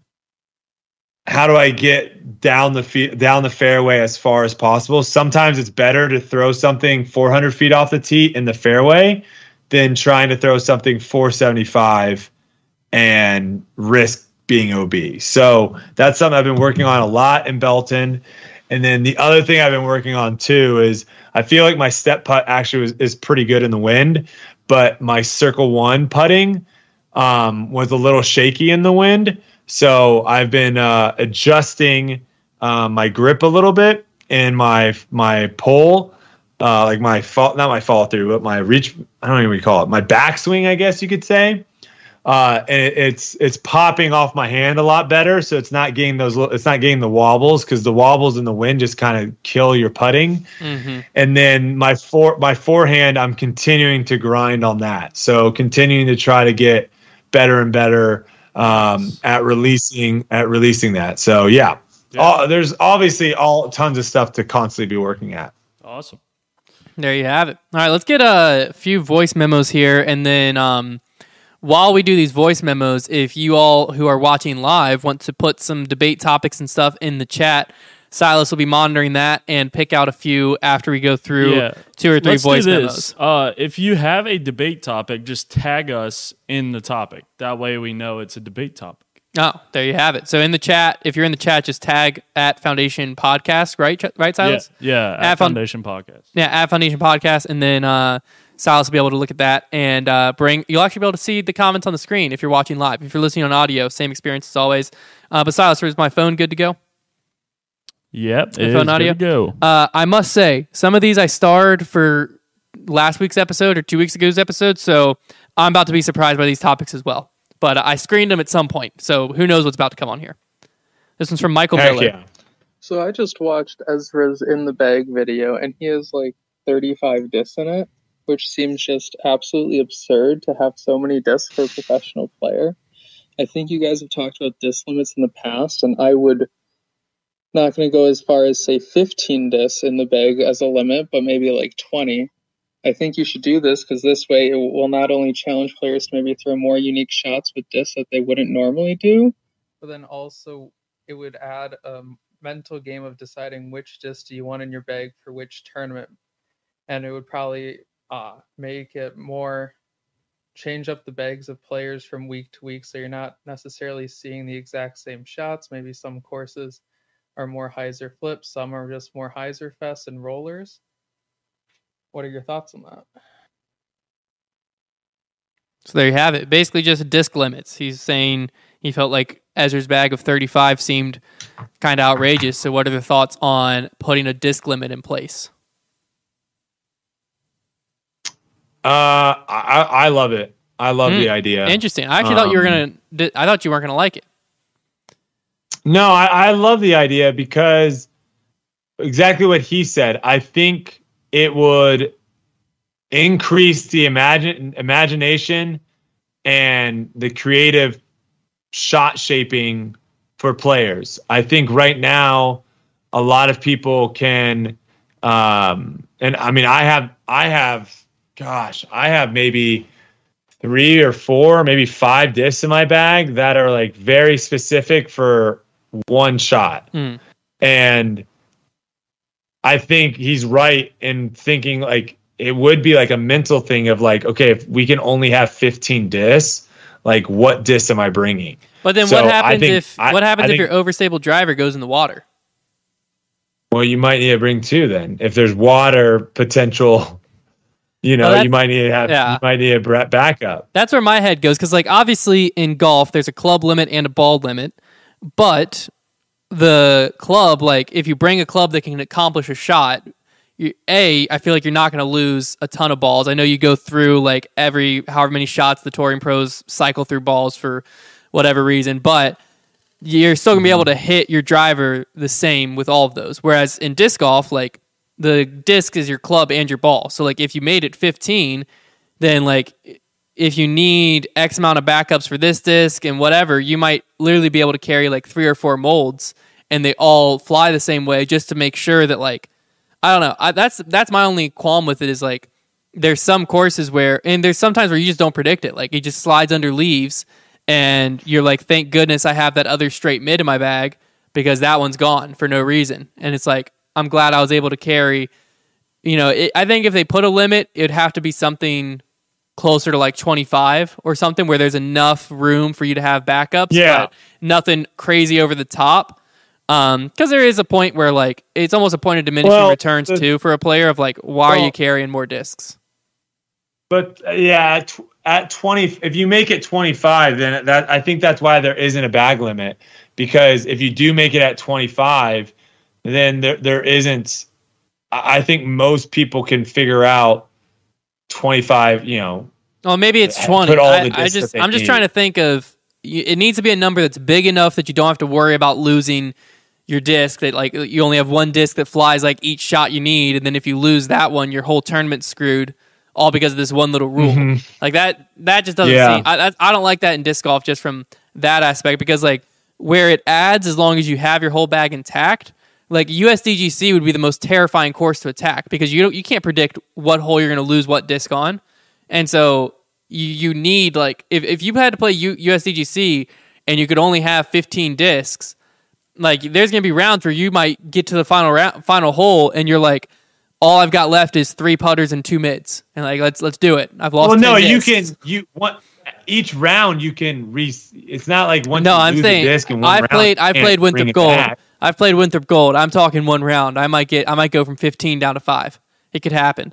how do I get down the fairway as far as possible. Sometimes it's better to throw something 400 feet off the tee in the fairway than trying to throw something 475 and risk being OB. So that's something I've been working on a lot in Belton. And then the other thing I've been working on too is I feel like my step putt actually is pretty good in the wind, but my circle 1 putting was a little shaky in the wind. So I've been adjusting my grip a little bit and my pull, like not my follow through, but my reach. I don't even know what you call it. My backswing, I guess you could say. And it's popping off my hand a lot better. So it's not getting the wobbles, because the wobbles in the wind just kind of kill your putting. Mm-hmm. And then my forehand, I'm continuing to grind on that. So continuing to try to get better and better at releasing that. So yeah. There's obviously tons of stuff to constantly be working at. Awesome. There you have it. All right, let's get a few voice memos here, and then while we do these voice memos, if you all who are watching live want to put some debate topics and stuff in the chat, Silas will be monitoring that and pick out a few after we go through 2 or 3 Let's voice do this. memos. If you have a debate topic, just tag us in the topic. That way we know it's a debate topic. Oh, there you have it. So in the chat, if you're in the chat, just tag at Foundation Podcast, right, Silas? Yeah, at Foundation Podcast. Yeah, at Foundation Podcast, and then Silas will be able to look at that and you'll actually be able to see the comments on the screen if you're watching live. If you're listening on audio, same experience as always. But Silas, is my phone good to go? Yep, it is good to go. I must say, some of these I starred for last week's episode or 2 weeks ago's episode, so I'm about to be surprised by these topics as well. But I screened them at some point, so who knows what's about to come on here. This one's from Michael Miller. Yeah. So I just watched Ezra's In the Bag video, and he has like 35 discs in it, which seems just absolutely absurd to have so many discs for a professional player. I think you guys have talked about disc limits in the past, and I would not going to go as far as, say, 15 discs in the bag as a limit, but maybe like 20. I think you should do this because this way it will not only challenge players to maybe throw more unique shots with discs that they wouldn't normally do, but then also it would add a mental game of deciding which disc do you want in your bag for which tournament. And it would probably make it more change up the bags of players from week to week, so you're not necessarily seeing the exact same shots. Maybe some courses are more hyzer flips, some are just more hyzer fests and rollers. What are your thoughts on that? So there you have it. Basically just disc limits. He's saying he felt like Ezra's bag of 35 seemed kind of outrageous. So what are the thoughts on putting a disc limit in place? I love it. I love the idea. Interesting. I actually thought you were I thought you weren't gonna like it. No, I love the idea because exactly what he said. I think it would increase the imagination and the creative shot shaping for players. I think right now a lot of people can, and I mean, I have maybe 3 or 4, maybe 5 discs in my bag that are like very specific for one shot. And I think he's right in thinking like it would be like a mental thing of like, okay, if we can only have 15 discs, like what discs am I bringing? But then what happens if your overstable driver goes in the water? Well, you might need to bring 2 then. If there's water potential, you might need to have you might need a backup. That's where my head goes because like obviously in golf there's a club limit and a ball limit, but the club, like if you bring a club that can accomplish a shot, I feel like you're not going to lose a ton of balls. I know you go through like every however many shots the touring pros cycle through balls for whatever reason, but you're still going to be able to hit your driver the same with all of those. Whereas in disc golf, like the disc is your club and your ball. So like if you made it 15, then like if you need X amount of backups for this disc and whatever, you might literally be able to carry like 3 or 4 molds and they all fly the same way just to make sure that like, I don't know. That's my only qualm with it is like there's some courses where, and there's sometimes where you just don't predict it. Like it just slides under leaves and you're like, thank goodness I have that other straight mid in my bag because that one's gone for no reason. And it's like, I'm glad I was able to carry, I think if they put a limit, it'd have to be something closer to like 25 or something where there's enough room for you to have backups, but nothing crazy over the top. Because there is a point where like it's almost a point of diminishing returns too for a player of like, why are you carrying more discs? But at 20, if you make it 25, then I think that's why there isn't a bag limit, because if you do make it at 25, then there isn't. I think most people can figure out 25. Well, maybe it's 20. I'm just trying to think of. It needs to be a number that's big enough that you don't have to worry about losing your disc. That like you only have one disc that flies like each shot you need, and then if you lose that one, your whole tournament's screwed. All because of this one little rule. Like that just doesn't seem. I don't like that in disc golf just from that aspect because like where it adds as long as you have your whole bag intact. Like USDGC would be the most terrifying course to attack because you can't predict what hole you're going to lose what disc on, and so you need like if you had to play USDGC and you could only have 15 discs, like there's going to be rounds where you might get to the final hole and you're like, all I've got left is 3 putters and 2 mids, and like let's do it. I've lost. Well, no, discs. Each round you can it's not like one. No, I'm saying disc in one I've played Winthrop Gold. I've played Winthrop Gold. I'm talking one round. I might go from 15 down to 5. It could happen.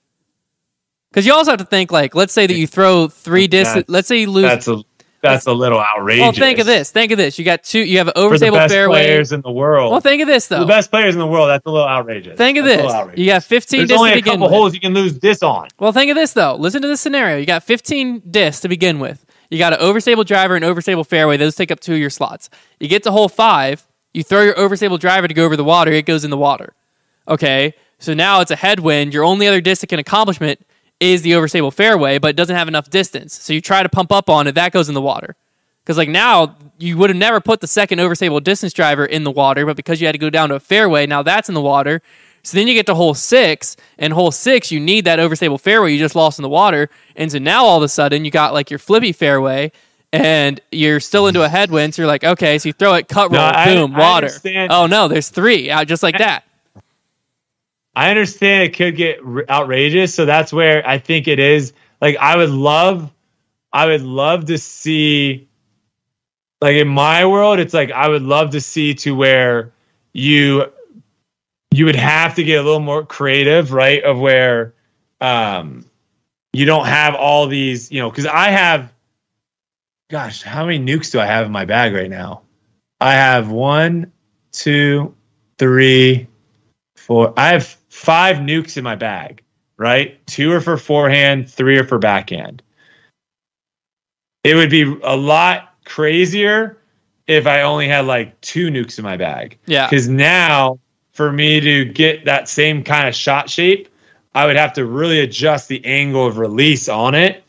Because you also have to think like, let's say that you throw 3 discs. Let's say you lose. That's a little outrageous. Well, think of this. You got 2. You have an overstable fairway. For the best players in the world. Well, think of this though. The best players in the world. That's a little outrageous. Think of this. You got 15 discs to begin with. There's only a couple holes you can lose disc on. Well, think of this though. Listen to this scenario. You got 15 discs to begin with. You got an overstable driver and overstable fairway. Those take up 2 of your slots. You get to hole 5. You throw your overstable driver to go over the water. It goes in the water. Okay. So now it's a headwind. Your only other disc that can accomplish it is the overstable fairway, but it doesn't have enough distance. So you try to pump up on it. That goes in the water. Because like now, you would have never put the second overstable distance driver in the water, but because you had to go down to a fairway, now that's in the water. So then you get to hole 6, and hole 6, you need that overstable fairway you just lost in the water. And so now all of a sudden, you got like your flippy fairway, and you're still into a headwind. So you're like, okay, so you throw it, cut roll, boom, water. Oh no, there's 3 out just like that. I understand it could get outrageous. So that's where I think it is. Like I would love to see. Like in my world, it's like I would love to see to where you would have to get a little more creative, right? Of where you don't have all these, because I have gosh, how many nukes do I have in my bag right now? I have 1, 2, 3, 4. I have 5 nukes in my bag, right? 2 are for forehand, 3 are for backhand. It would be a lot crazier if I only had like 2 nukes in my bag. Yeah. Because now, for me to get that same kind of shot shape, I would have to really adjust the angle of release on it.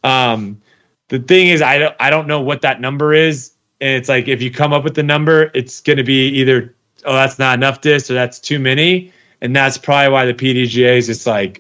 The thing is, I don't know what that number is. And it's like, if you come up with the number, it's going to be either, oh, that's not enough discs, or that's too many. And that's probably why the PDGA is just like,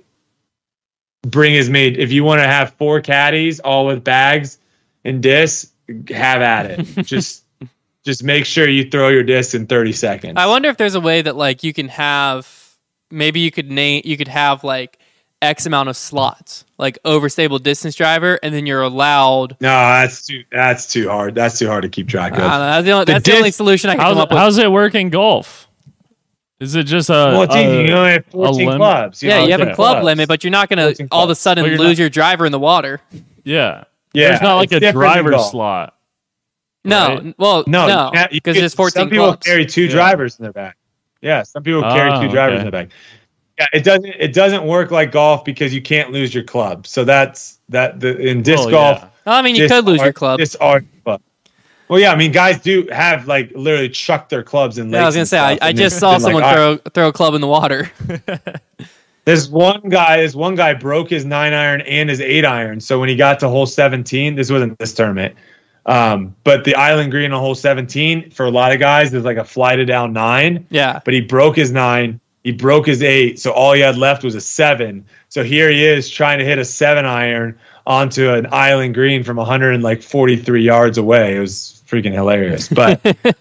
if you want to have 4 caddies all with bags and discs, have at it. Just make sure you throw your discs in 30 seconds. I wonder if there's a way that like you can have, maybe you could have like X amount of slots, like overstable distance driver, and then you're allowed. No, that's too hard. That's too hard to keep track of. That's the only solution I can come up with. How's it work in golf? Is it just you only have 14 clubs. You have a club limit, but you're not going to all of a sudden lose your driver in the water. Yeah. There's not like a driver slot. No, right? Well, no, because there's 14 Some people clubs. carry 2 drivers in their bag. Yeah, some people carry 2 drivers in their bag. Yeah, it doesn't work like golf because you can't lose your club. So in disc golf. Yeah. I mean, you could lose your club. Club. Well, yeah, I mean, guys do have like literally chuck their clubs in lakes. Yeah, I was gonna say, I just saw someone throw a club in the water. There's one guy broke his 9-iron and his 8-iron. So when he got to hole 17, this wasn't this tournament, but the island green on hole 17 for a lot of guys is like a flighted down 9. Yeah. But he broke his 9, he broke his 8, so all he had left was a 7. So here he is trying to hit a 7-iron onto an island green from 143 yards away. It was freaking hilarious. But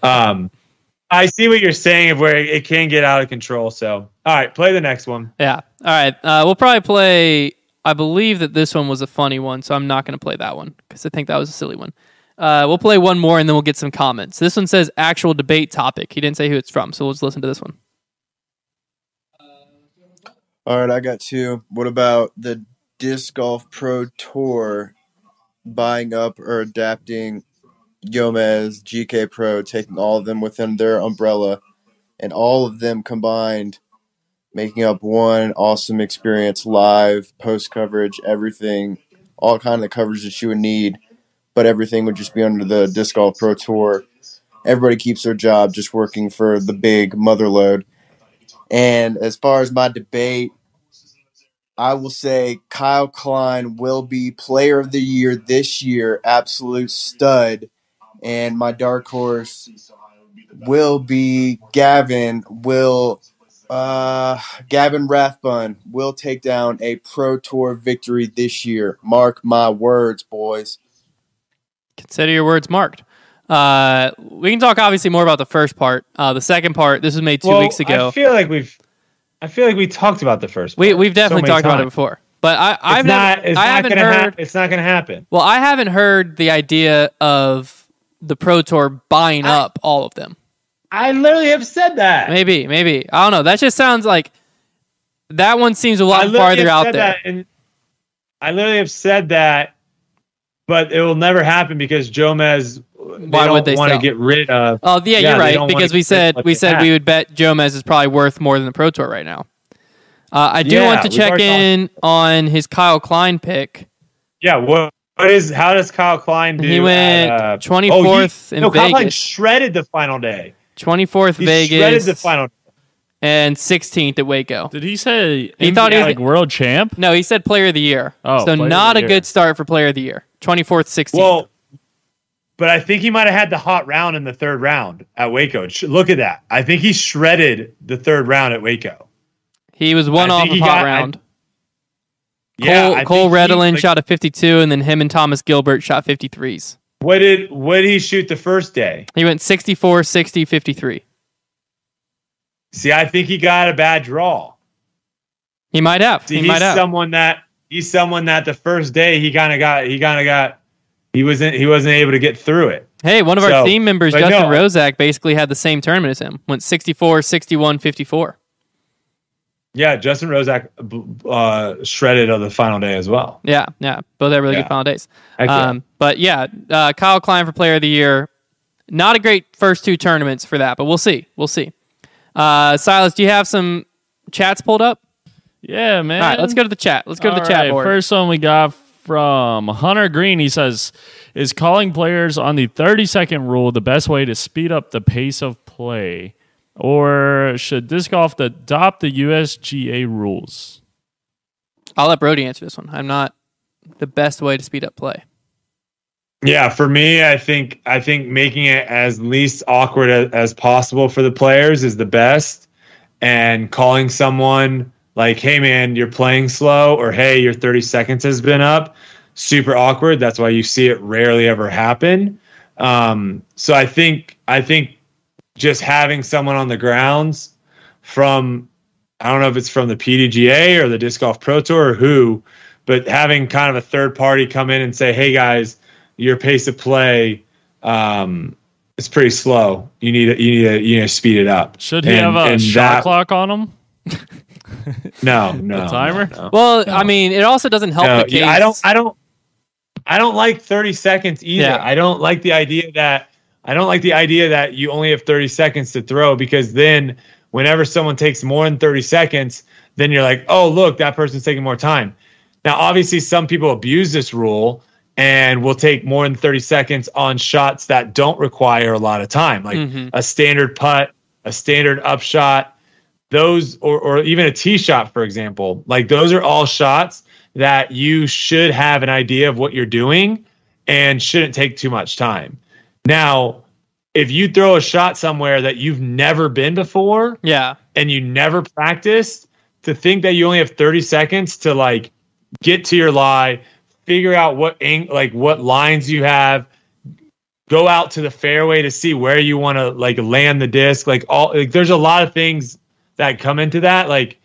I see what you're saying of where it can get out of control. So, all right, play the next one. Yeah. All right. We'll probably play. I believe that this one was a funny one, so I'm not going to play that one because I think that was a silly one. We'll play one more and then we'll get some comments. This one says actual debate topic. He didn't say who it's from, so let's listen to this one. All right, I got 2. What about the Disc Golf Pro Tour buying up or adapting Gomez, GK Pro, taking all of them within their umbrella, and all of them combined, making up one awesome experience, live, post coverage, everything, all kind of coverage that you would need, but everything would just be under the Disc Golf Pro Tour. Everybody keeps their job just working for the big motherload. And as far as my debate, I will say Kyle Klein will be Player of the Year this year, absolute stud. And my dark horse will be Gavin Rathbun will take down a Pro Tour victory this year. Mark my words, boys. Consider your words marked. We can talk obviously more about the first part. The second part, this was made 2 weeks ago. I feel like we talked about the first part. We've definitely talked about it before. But I haven't heard. It's not going to happen. Well, I haven't heard the idea of the Pro Tour buying up all of them. I literally have said that. Maybe. I don't know. That just sounds like that one seems a lot farther out there. I literally have said that, but it will never happen because Jomez. Why would they want to get rid of? Oh, yeah, you're right. Because we said we would bet Jomez is probably worth more than the Pro Tour right now. I do want to check in on his Kyle Klein pick. Yeah, how does Kyle Klein do? He went 24th in Vegas. Kyle Klein shredded the final day. 24th Vegas. Shredded the final day. And 16th at Waco. Did he say he thought he was like world champ? No, he said Player of the Year. Oh, so not a good start for Player of the Year. 24th, 16th. Well, but I think he might have had the hot round in the third round at Waco. Look at that. I think he shredded the third round at Waco. He was one off of hot round. Yeah, Cole Redlin shot a 52, and then him and Thomas Gilbert shot 53s. What did he shoot the first day? He went 64, 60, 53. See, I think he got a bad draw. He might have. He's someone that the first day he wasn't able to get through it. Hey, one of our team members, Justin Rozak, basically had the same tournament as him. Went 64, 61, 54. Yeah, Justin Rozak shredded on the final day as well. Yeah. Both had really good final days. But yeah, Kyle Klein for Player of the Year. Not a great first two tournaments for that, but we'll see. Silas, do you have some chats pulled up? Yeah, man. All right, let's go to the chat. Chat board. First one we got from Hunter Green. He says, is calling players on the 30-second rule the best way to speed up the pace of play? Or should disc golf adopt the USGA rules? I'll let Brody answer this one. I'm not the best way to speed up play. Yeah, for me, I think making it as least awkward as possible for the players is the best. And calling someone like, hey, man, you're playing slow, or hey, your 30 seconds has been up, super awkward. That's why you see it rarely ever happen. So I think just having someone on the grounds from, I don't know if it's from the PDGA or the Disc Golf Pro Tour or who, but having kind of a third party come in and say, hey, guys, your pace of play is pretty slow. You need to speed it up. Should he have a shot clock on him? No. A timer? No. Well, I mean, it also doesn't help the case. I don't like 30 seconds either. Yeah. I don't like the idea that you only have 30 seconds to throw, because then whenever someone takes more than 30 seconds, then you're like, oh, look, that person's taking more time. Now, obviously, some people abuse this rule and will take more than 30 seconds on shots that don't require a lot of time, like a standard putt, a standard upshot, those, or even a tee shot, for example. Like, those are all shots that you should have an idea of what you're doing and shouldn't take too much time. Now, if you throw a shot somewhere that you've never been before, and you never practiced, to think that you only have 30 seconds to like get to your lie, figure out what lines you have, go out to the fairway to see where you want to like land the disc, there's a lot of things that come into that. Like,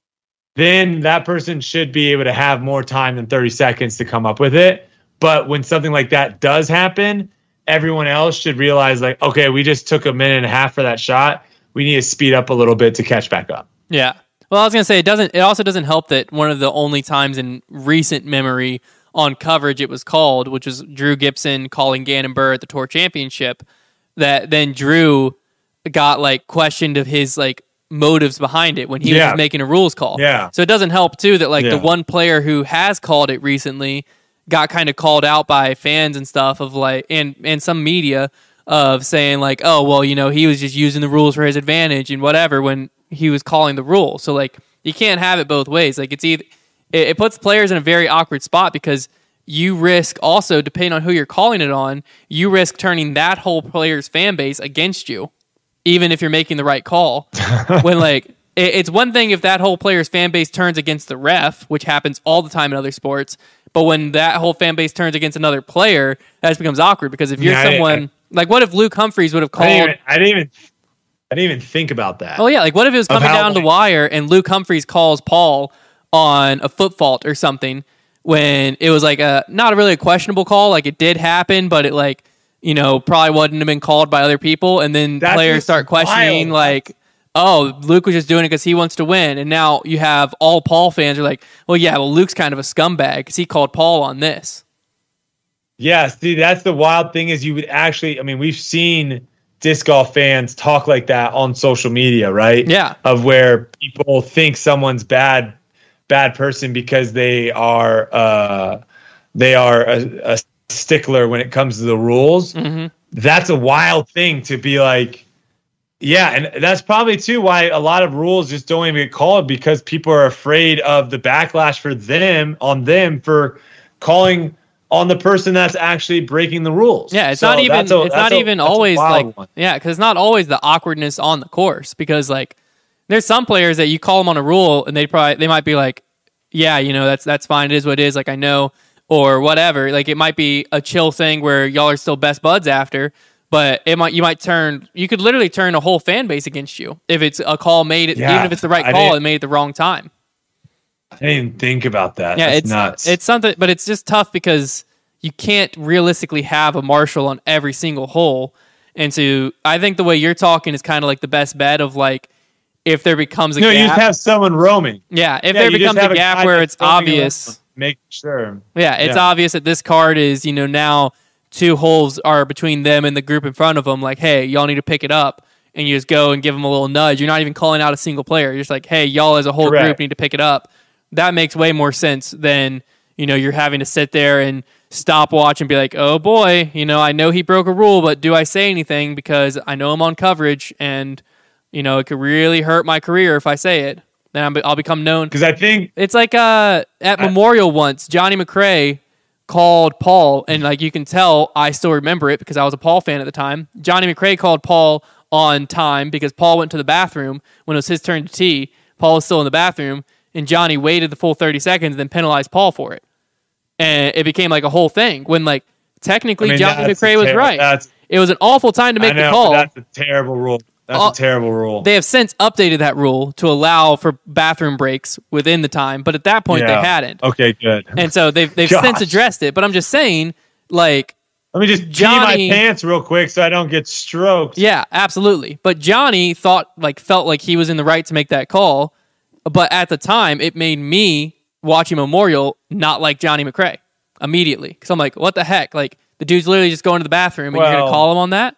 then that person should be able to have more time than 30 seconds to come up with it. But when something like that does happen, everyone else should realize, like, okay, we just took a minute and a half for that shot. We need to speed up a little bit to catch back up. Yeah. Well, I was going to say, it also doesn't help that one of the only times in recent memory on coverage it was called, which was Drew Gibson calling Gannon Burr at the Tour Championship, that then Drew got like questioned of his like motives behind it when he was just making a rules call. Yeah. So it doesn't help too that like the one player who has called it recently got kind of called out by fans and stuff of like, and some media of saying like, oh, well, you know, he was just using the rules for his advantage and whatever when he was calling the rule. So like, you can't have it both ways. Like, it's either, it puts players in a very awkward spot because you risk also, depending on who you're calling it on, you risk turning that whole player's fan base against you, even if you're making the right call. When like, it's one thing if that whole player's fan base turns against the ref, which happens all the time in other sports. But when that whole fan base turns against another player, that just becomes awkward, because if you're like, what if Luke Humphreys would have called? I didn't even think about that. Oh yeah, like what if it was coming down the wire and Luke Humphreys calls Paul on a foot fault or something when it was like not really a questionable call, like it did happen, but it like, you know, probably wouldn't have been called by other people, and then players start questioning like, oh, Luke was just doing it because he wants to win. And now you have all Paul fans are like, well, Luke's kind of a scumbag because he called Paul on this. Yeah, see, that's the wild thing is you would actually, I mean, we've seen disc golf fans talk like that on social media, right? Yeah. Of where people think someone's bad person because they are a stickler when it comes to the rules. Mm-hmm. That's a wild thing to be like. Yeah, and that's probably too why a lot of rules just don't even get called, because people are afraid of the backlash on them for calling on the person that's actually breaking the rules. Yeah, it's not even always the awkwardness on the course, because like there's some players that you call them on a rule and they might be like, yeah, you know, that's fine, it is what it is, like I know, or whatever. Like it might be a chill thing where y'all are still best buds after. But you could literally turn a whole fan base against you if it's a call made, even if it's the right call and made at the wrong time. I didn't even think about that. Yeah, That's nuts. It's something, but it's just tough because you can't realistically have a marshal on every single hole. And so I think the way you're talking is kind of like the best bet of like, if there becomes a No, gap. you just have someone roaming. Yeah, if Yeah, there you just becomes have a a gap guy where that's it's roaming obvious. around. Make sure. Yeah, it's Yeah. obvious that this card is, now 2 holes are between them and the group in front of them. Like, hey, y'all need to pick it up. And you just go and give them a little nudge. You're not even calling out a single player. You're just like, hey, y'all as a whole Correct. group need to pick it up. That makes way more sense than, you're having to sit there and stopwatch and be like, oh boy, I know he broke a rule, but do I say anything because I know I'm on coverage and, it could really hurt my career if I say it. Then I'll become known. Because I think It's like at Memorial once, Johnny McRae called Paul, and like you can tell, I still remember it because I was a Paul fan at the time. Johnny McRae called Paul on time because Paul went to the bathroom when it was his turn to tee. Paul was still in the bathroom, and Johnny waited the full 30 seconds, then penalized Paul for it. And it became like a whole thing when like technically Johnny that's McRae was right. It was an awful time to make the call. That's a terrible rule. That's a terrible rule. They have since updated that rule to allow for bathroom breaks within the time, but at that point they hadn't. Okay, good. And so they've since addressed it. But I'm just saying, like, let me just pee Johnny- my pants real quick so I don't get stroked. yeah, absolutely. But Johnny felt like he was in the right to make that call. But at the time, it made me watching Memorial not like Johnny McRae immediately because I'm like, what the heck? Like the dude's literally just going to the bathroom, and you're going to call him on that?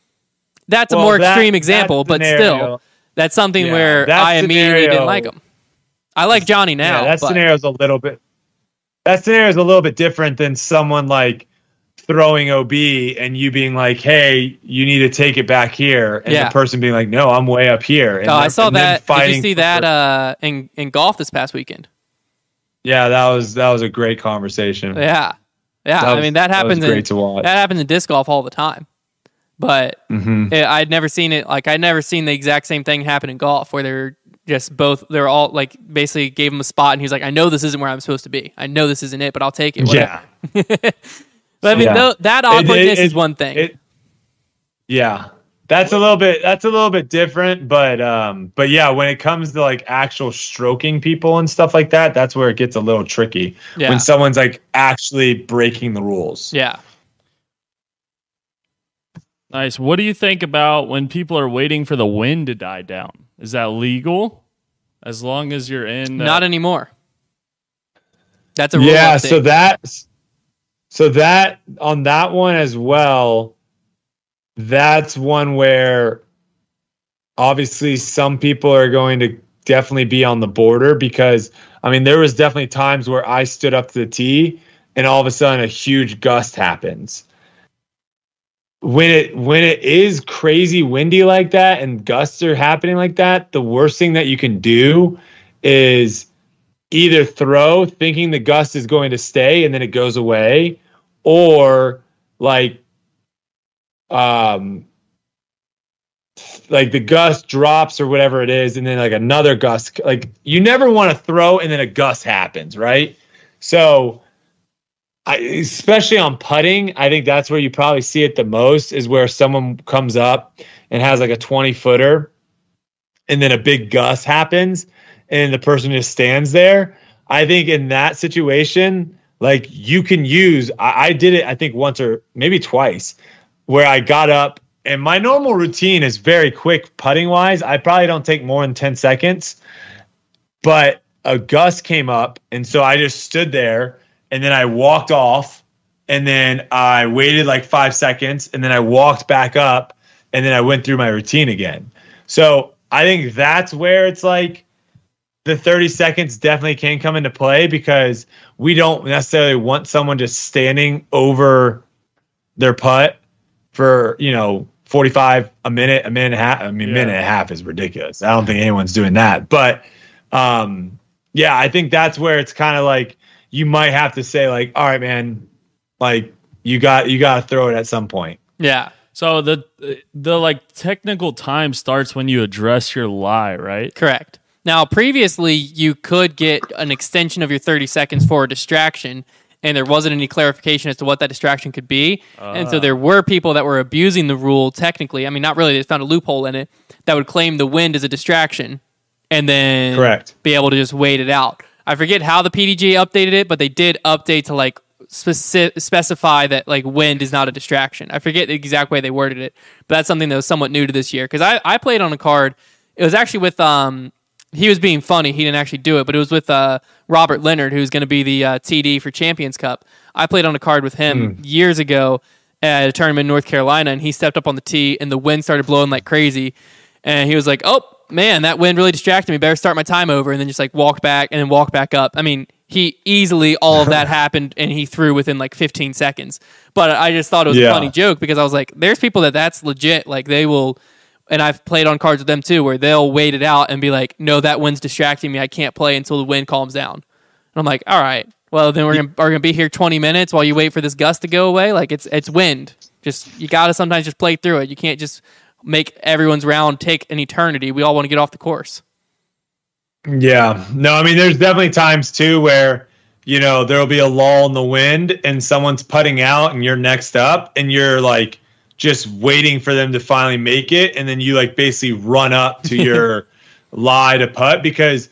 That's a more extreme example, but still, that's something where I immediately didn't like him. I like Johnny now. Yeah, that scenario's a little bit. That scenario's a little bit different than someone like throwing OB and you being like, "Hey, you need to take it back here," and the person being like, "No, I'm way up here." And I saw that. Did you see for- that in golf this past weekend? Yeah, that was a great conversation. Yeah. I mean, that happens. Great to watch. That happens in disc golf all the time. But I'd never seen it. Like I'd never seen the exact same thing happen in golf, where they're all like basically gave him a spot, and he was like, "I know this isn't where I'm supposed to be. I know this isn't it, but I'll take it." Whatever. Yeah. But I mean, that awkwardness is one thing. Yeah, that's a little bit different, but yeah, when it comes to like actual stroking people and stuff like that, that's where it gets a little tricky. Yeah. When someone's like actually breaking the rules. Yeah. Nice. What do you think about when people are waiting for the wind to die down? Is that legal? As long as you're in... Not anymore. That's a rule update. So that on that one as well, that's one where obviously some people are going to definitely be on the border because, I mean, there was definitely times where I stood up to the tee and all of a sudden a huge gust happens. When it is crazy windy like that and gusts are happening like that, the worst thing that you can do is either throw thinking the gust is going to stay and then it goes away, or like the gust drops or whatever it is, and then like another gust. Like you never want to throw and then a gust happens, right? So especially on putting, I think that's where you probably see it the most, is where someone comes up and has like a 20-footer and then a big gust happens and the person just stands there. I think in that situation, like you can use, I did it, I think once or maybe twice, where I got up and my normal routine is very quick putting wise. I probably don't take more than 10 seconds, but a gust came up. And so I just stood there and then I walked off and then I waited like 5 seconds and then I walked back up and then I went through my routine again. So I think that's where it's like the 30 seconds definitely can come into play, because we don't necessarily want someone just standing over their putt for, 45, a minute and a half. I mean, minute and a half is ridiculous. I don't think anyone's doing that. But yeah, I think that's where it's kind of like, you might have to say like, all right, man, like you got to throw it at some point. Yeah. So the like technical time starts when you address your lie, right? Correct. Now, previously, you could get an extension of your 30 seconds for a distraction, and there wasn't any clarification as to what that distraction could be. And so there were people that were abusing the rule technically. I mean, not really. They found a loophole in it that would claim the wind as a distraction and then be able to just wait it out. I forget how the PDGA updated it, but they did update to like specify that like wind is not a distraction. I forget the exact way they worded it, but that's something that was somewhat new to this year, because I played on a card It was actually with he was being funny. He didn't actually do it, but it was with Robert Leonard, who's going to be the TD for Champions Cup. I played on a card with him years ago at a tournament in North Carolina, and he stepped up on the tee, and the wind started blowing like crazy. And he was like, "Oh man, that wind really distracted me. Better start my time over." And then just like walk back and then walk back up. I mean, he easily all of that happened, and he threw within like 15 seconds. But I just thought it was a funny joke because I was like, "There's people that's legit. Like they will." And I've played on cards with them too, where they'll wait it out and be like, "No, that wind's distracting me. I can't play until the wind calms down." And I'm like, "All right, well then we're gonna be here 20 minutes while you wait for this gust to go away. Like it's wind. Just you gotta sometimes just play through it. You can't just make everyone's round take an eternity. We all want to get off the course." Yeah, no, I mean, there's definitely times too where there'll be a lull in the wind and someone's putting out and you're next up and you're like just waiting for them to finally make it, and then you like basically run up to your lie to putt because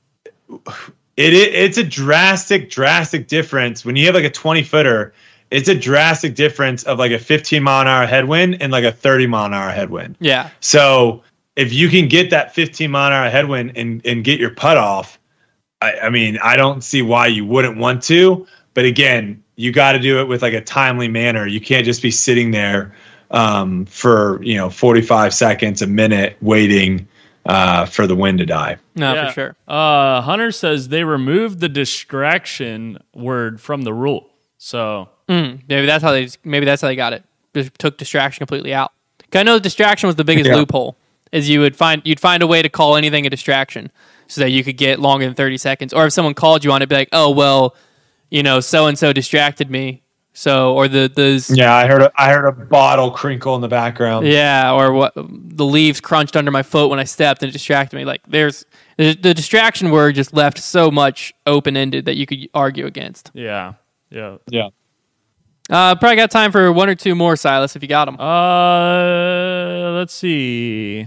it's a drastic difference when you have like a 20-footer. It's a drastic difference of like a 15-mile-an-hour headwind and like a 30-mile-an-hour headwind. Yeah. So if you can get that 15-mile-an-hour headwind and get your putt off, I mean, I don't see why you wouldn't want to. But again, you got to do it with like a timely manner. You can't just be sitting there for 45 seconds, a minute, waiting for the wind to die. No, for sure. Hunter says they removed the distraction word from the rule. So maybe that's how they got it. Just took distraction completely out. 'Cause I know distraction was the biggest loophole. Is you'd find a way to call anything a distraction so that you could get longer than 30 seconds. Or if someone called you on it, be like, "Oh well, so and so distracted me." So or I heard a bottle crinkle in the background. Yeah, or what the leaves crunched under my foot when I stepped and it distracted me. Like the distraction word just left so much open ended that you could argue against. Yeah. Probably got time for one or two more, Silas, if you got them. Let's see.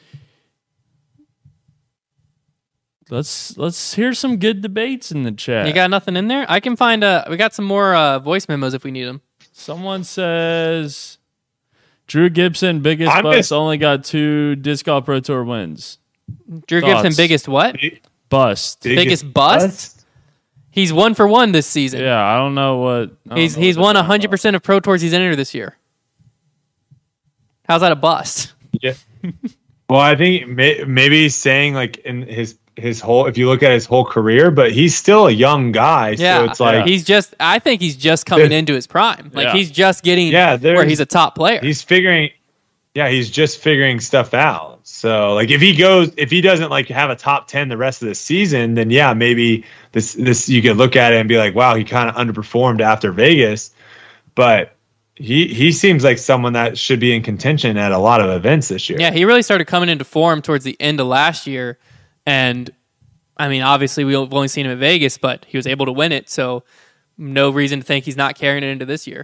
Let's hear some good debates in the chat. You got nothing in there? I can find we got some more voice memos if we need them. Someone says Drew Gibson, biggest bust, only got 2 Disc Golf Pro Tour wins. Drew Gibson, biggest what? Bust. Biggest bust? He's 1 for 1 this season. Yeah, I don't know what. He's won 100% of Pro Tours he's entered this year. How's that a bust? Yeah. Well, I think maybe he's saying like in his whole, if you look at his whole career, but he's still a young guy. Yeah, so it's like I think he's just coming into his prime. Like he's just getting where he's a top player. He's just figuring stuff out. So like if he doesn't like have a top 10 the rest of the season, then maybe this you could look at it and be like, wow, he kind of underperformed after Vegas. But he seems like someone that should be in contention at a lot of events this year. Yeah, he really started coming into form towards the end of last year. And, I mean, obviously we've only seen him at Vegas, but he was able to win it. So no reason to think he's not carrying it into this year.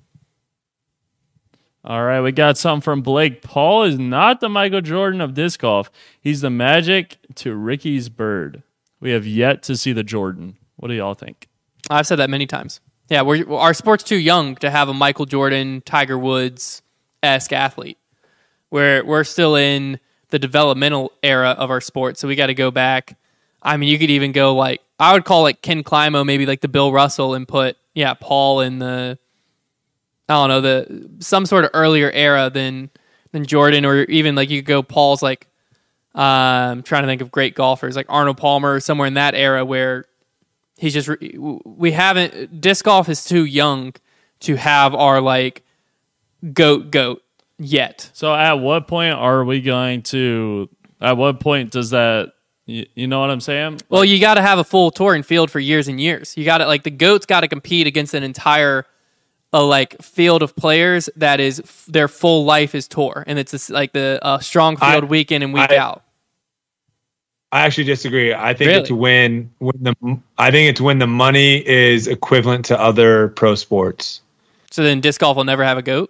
All right, we got something from Blake. Paul is not the Michael Jordan of disc golf. He's the Magic to Ricky's Bird. We have yet to see the Jordan. What do y'all think? I've said that many times. Yeah, our sport's too young to have a Michael Jordan, Tiger Woods-esque athlete. We're still in the developmental era of our sport, so we got to go back. I mean, you could even go like, I would call like Ken Climo, maybe like the Bill Russell, and put Paul in the, I don't know, some sort of earlier era than Jordan, or even like you could go Paul's like, I'm trying to think of great golfers like Arnold Palmer, or somewhere in that era where he's just disc golf is too young to have our like goat yet. So at what point are we going to, at what point does that, you know what I'm saying? Well, you got to have a full touring field for years and years. You got to, like, the GOAT's got to compete against an entire like field of players that is their full life is tour, and it's like the strong field week in and week out. I actually disagree. I think it's when the money is equivalent to other pro sports. So then disc golf will never have a GOAT?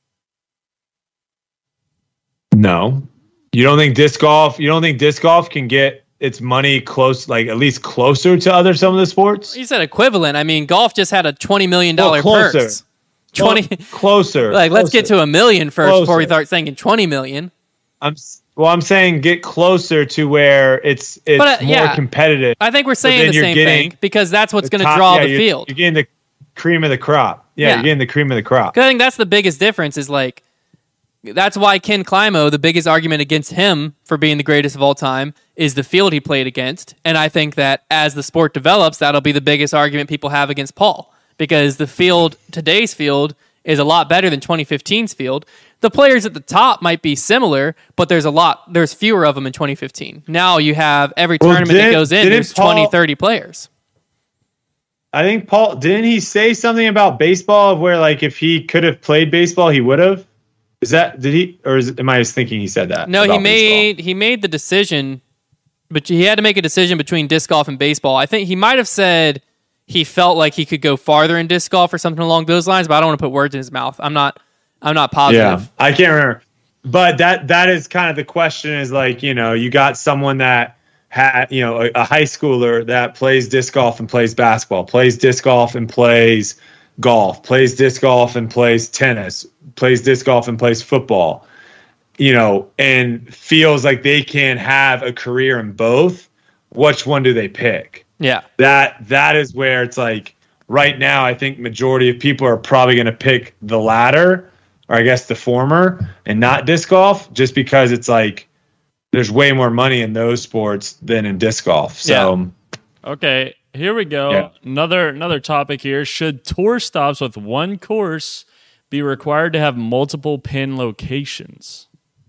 No. You don't think disc golf can get its money close, like at least closer to some of the sports? You said equivalent. I mean, golf just had a $20 million purse. 20 closer. Like, let's get to $1 million first before we start thinking $20 million. I'm Well, I'm saying get closer to where it's more competitive. I think we're saying the same thing because that's what's going to draw the field. You're getting the cream of the crop. Yeah, you're getting the cream of the crop. I think that's the biggest difference is like, that's why Ken Climo, the biggest argument against him for being the greatest of all time is the field he played against. And I think that as the sport develops, that'll be the biggest argument people have against Paul because the field, today's field, is a lot better than 2015's field. The players at the top might be similar, but there's fewer of them in 2015. Now you have every tournament that goes in, there's 20, 30 players. I think Paul, didn't he say something about baseball where like if he could have played baseball, he would have? Am I just thinking he said that? No, he made the decision, but he had to make a decision between disc golf and baseball. I think he might have said he felt like he could go farther in disc golf or something along those lines, but I don't want to put words in his mouth. I'm not positive. Yeah, I can't remember. But that is kind of the question is like, you got someone that had, a high schooler that plays disc golf and plays basketball, plays disc golf and plays golf, plays disc golf and plays tennis, plays disc golf and plays football, and feels like they can have a career in both. Which one do they pick? Yeah. That is where it's like right now, I think majority of people are probably going to pick the latter, or I guess the former, and not disc golf, just because it's like there's way more money in those sports than in disc golf. So, okay. Here we go. Yeah. Another topic here. Should tour stops with one course be required to have multiple pin locations?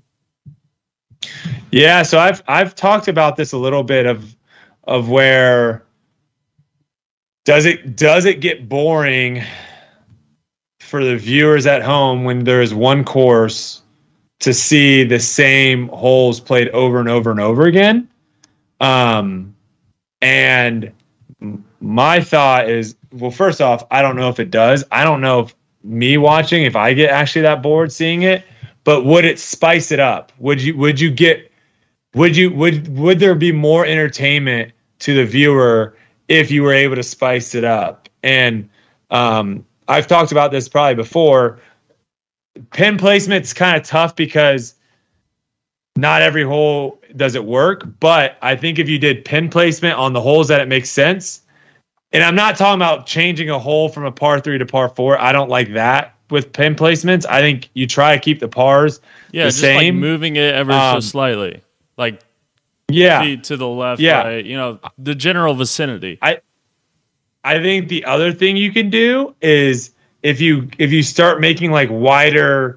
Yeah, so I've talked about this a little bit of where does it get boring for the viewers at home when there's one course to see the same holes played over and over and over again? And my thought is, well, first off, I don't know if it does. I don't know if me watching, if I get actually that bored seeing it, but would it spice it up? Would there be more entertainment to the viewer if you were able to spice it up? And I've talked about this probably before. Pin placement's kind of tough because not every hole does it work, but I think if you did pin placement on the holes that it makes sense, and I'm not talking about changing a hole from a par 3 to par 4. I don't like that with pin placements. I think you try to keep the pars the same. Like moving it ever so slightly. Like feet to the left, right, the general vicinity. I think the other thing you can do is if you start making like wider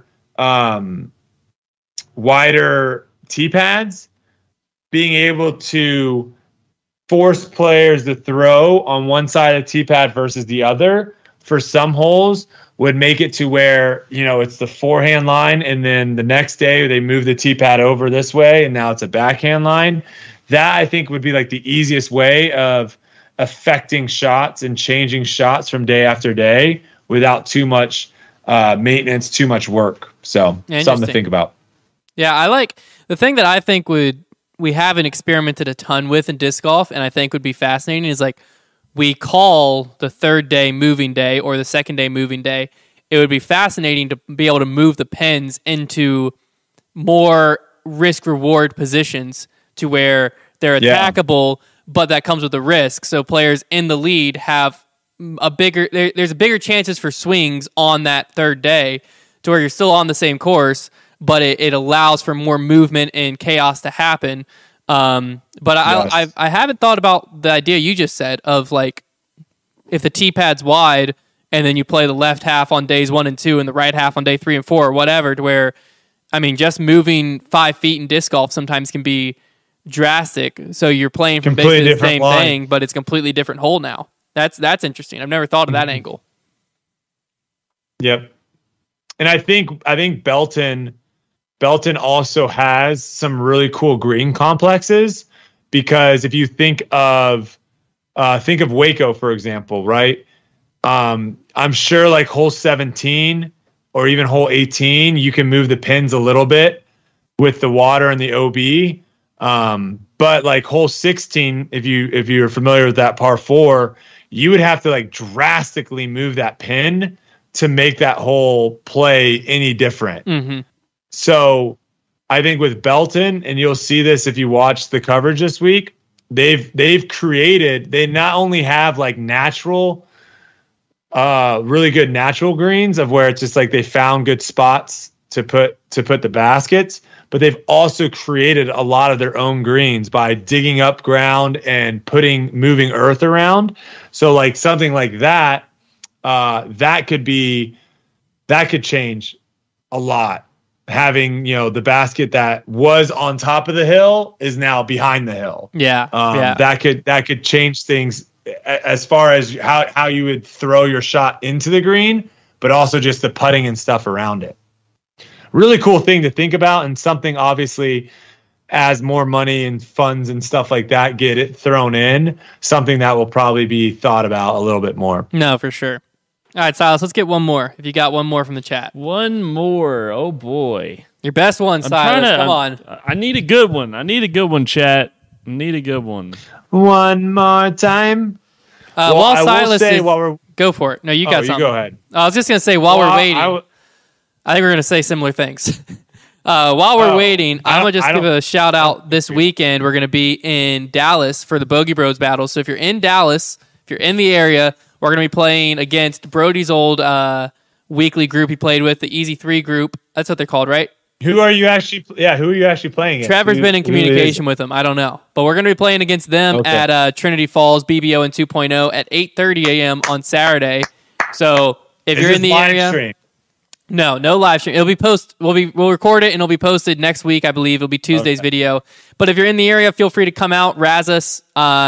tee pads, being able to force players to throw on one side of the tee pad versus the other for some holes would make it to where, it's the forehand line, and then the next day they move the tee pad over this way and now it's a backhand line. That I think would be like the easiest way of affecting shots and changing shots from day after day without too much maintenance, too much work. So something to think about. Yeah, I like the thing that I think we haven't experimented a ton with in disc golf, and I think would be fascinating is like we call the third day moving day or the second day moving day. It would be fascinating to be able to move the pins into more risk reward positions to where they're attackable, but that comes with a risk. So players in the lead have there's bigger chances for swings on that third day to where you're still on the same course, but it allows for more movement and chaos to happen. But I haven't thought about the idea you just said of like if the tee pad's wide and then you play the left half on days 1 and 2 and the right half on day 3 and 4 or whatever, to where, I mean, just moving 5 feet in disc golf sometimes can be drastic. So you're playing from basically the same thing, but it's a completely different hole now. That's interesting. I've never thought of that angle. Yep. And I think Belton also has some really cool green complexes, because if you think of Waco, for example, right? I'm sure like hole 17 or even hole 18, you can move the pins a little bit with the water and the OB. But like hole 16, if you're familiar with that par 4, you would have to like drastically move that pin to make that hole play any different. Mm-hmm. So I think with Belton, and you'll see this if you watch the coverage this week, they've created, they not only have like natural, really good natural greens of where it's just like they found good spots to put the baskets, but they've also created a lot of their own greens by digging up ground and moving earth around. So like something like that, that could change a lot. Having, the basket that was on top of the hill is now behind the hill. Yeah. That could change things as far as how you would throw your shot into the green, but also just the putting and stuff around it. Really cool thing to think about, and something obviously as more money and funds and stuff like that get it thrown in, something that will probably be thought about a little bit more. No, for sure. All right, Silas, let's get one more. If you got one more from the chat. One more. Oh, boy. Your best one, Silas. Come on. I need a good one. Chat. I need a good one. One more time. While Silas go for it. No, you got something. You go ahead. I was just going to say, while we're waiting, I think we're going to say similar things. While we're waiting, I'm going to just give a shout out this weekend. We're going to be in Dallas for the Bogey Bros battle. So if you're in Dallas, if you're in the area, we're going to be playing against Brody's old weekly group he played with, the Easy 3 group. That's what they're called, right? Who are you actually playing against? Trevor's been in communication with them. I don't know. But we're going to be playing against them at Trinity Falls BBO and 2.0 at 8:30 a.m. on Saturday. So if you're in the area... Stream? No live stream. It'll be we'll record it and it'll be posted next week, I believe. It'll be Tuesday's video. But if you're in the area, feel free to come out, razz us,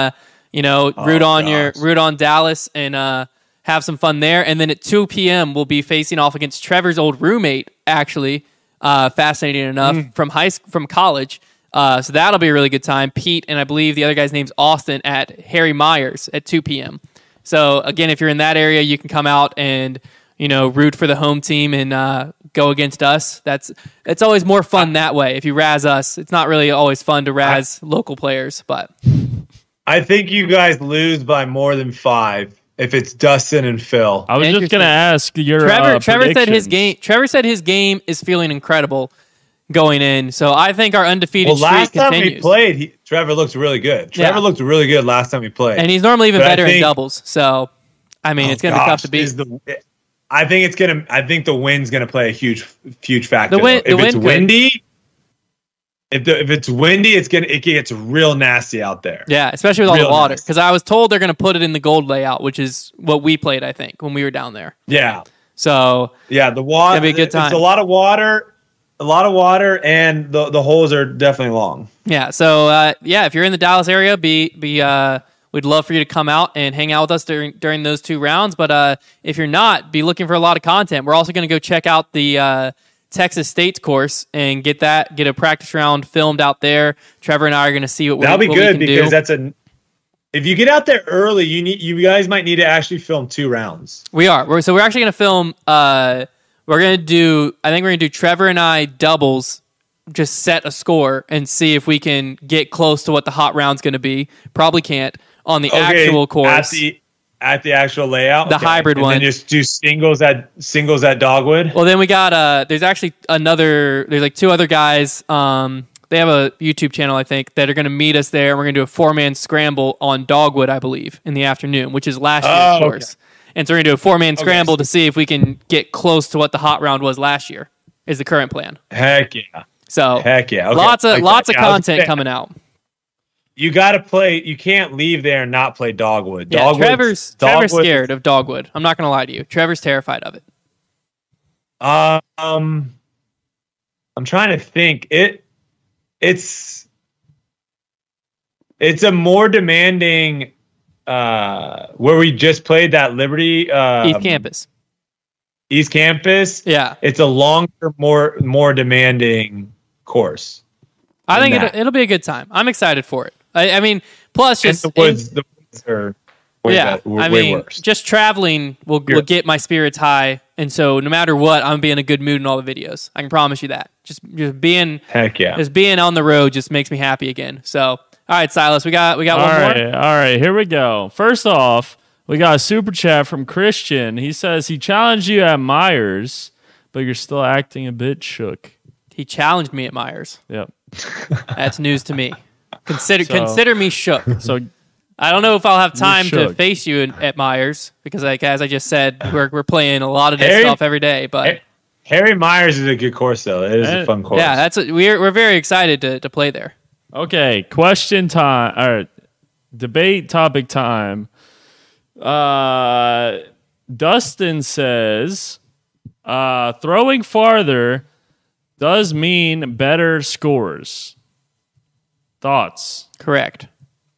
root on Dallas and have some fun there. And then at 2 p.m. we'll be facing off against Trevor's old roommate, actually. Fascinating enough, from college. So that'll be a really good time. Pete, and I believe the other guy's name's Austin, at Harry Myers at 2 p.m. So again, if you're in that area, you can come out and root for the home team and go against us. It's always more fun that way. If you razz us, it's not really always fun to razz local players. But I think you guys lose by more than 5 if it's Dustin and Phil. I was just going to ask your Trevor said his game. Trevor said his game is feeling incredible going in. So I think our undefeated streak continues. Last time we played, Trevor looked really good. Trevor looked really good last time we played, and he's normally even better in doubles. So I mean, it's going to be tough to beat. I think the wind's going to play a huge factor. If it's windy, it gets real nasty out there. Yeah, especially with all the water. Because I was told they're going to put it in the gold layout, which is what we played, I think, when we were down there. Yeah. So yeah, the water. It's gonna be a good time. It's a lot of water, and the holes are definitely long. Yeah. So if you're in the Dallas area, we'd love for you to come out and hang out with us during those 2 rounds. But if you're not, be looking for a lot of content. We're also going to go check out the Texas State's course and get a practice round filmed out there. Trevor and I are going to see what we can do. That'll be good because if you get out there early, you guys might need to actually film 2 rounds. We are. We're actually going to film. I think we're going to do Trevor and I doubles. Just set a score and see if we can get close to what the hot round's going to be. Probably can't on the actual course. At the actual layout, the hybrid one. And then just do singles at Dogwood. Well, then we got there's actually there's like 2 other guys. They have a YouTube channel, I think, that are going to meet us there. And we're going to do a 4-man scramble on Dogwood, I believe, in the afternoon, which is last year's course. And so we're going to do a 4-man scramble to see if we can get close to what the hot round was last year. Is the current plan. Heck yeah! So heck yeah! Okay. Lots of content coming out. You got to play. You can't leave there and not play Dogwood. Yeah, Trevor's scared of Dogwood. I'm not going to lie to you. Trevor's terrified of it. I'm trying to think. It's a more demanding. Where we just played that Liberty East Campus. Yeah, it's a longer, more demanding course. I think it'll be a good time. I'm excited for it. I mean, plus just the woods are way worse. Just traveling will get my spirits high, and so no matter what, I'm be in a good mood in all the videos. I can promise you that. Just being just being on the road just makes me happy again. So, all right, Silas, we got one more. All right, here we go. First off, we got a super chat from Christian. He says he challenged you at Myers, but you're still acting a bit shook. He challenged me at Myers. Yep. That's news to me. Consider me shook. So I don't know if I'll have time to shook. face you at Myers because, like as I just said, we're playing a lot of this Harry- stuff every day. But Harry Myers is a good course, though. It is a fun course. yeah, we're very excited to play there. okay, question time. All right, debate topic time. Dustin says, throwing farther does mean better scores. Thoughts? Correct.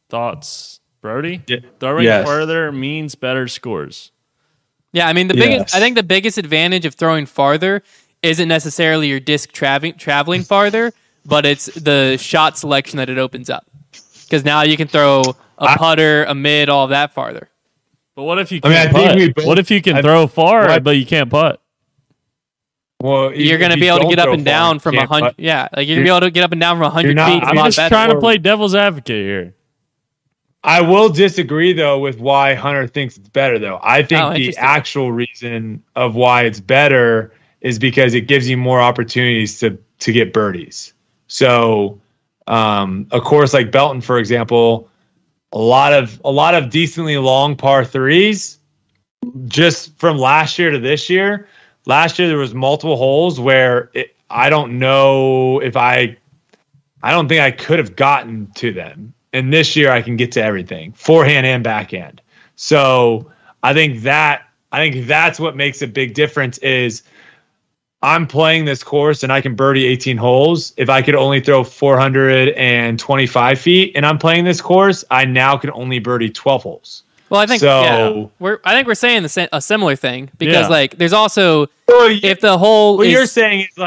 Brody? Yeah. Throwing Yes. further means better scores. Yeah, I mean Yes. I think the biggest advantage of throwing farther isn't necessarily your disc traveling farther, but it's the shot selection that it opens up. Because now you can throw a putter, a mid, all of that farther. But what if you I mean, can't I think putt? we both- What if you can I- throw far, what- but you can't putt? Well, You're going to be able to get up and down from 100. Yeah, like you're going to be able to get up and down from 100 not- feet. It's a I'm lot just better. trying to play devil's advocate here. I will disagree though with why Hunter thinks it's better though. I think the interesting. actual reason of why it's better is because it gives you more opportunities to get birdies. So, a course like Belton, for example, a lot of decently long par threes. Just from last year to this year, last year there was multiple holes where I don't think I could have gotten to them. And this year I can get to everything, forehand and backhand. So I think that's what makes a big difference is I'm playing this course and I can birdie 18 holes. If I could only throw 425 feet and I'm playing this course, I now can only birdie 12 holes. Well, I think So- we're saying a similar thing because Yeah. like there's also Well, if the hole what is you're saying is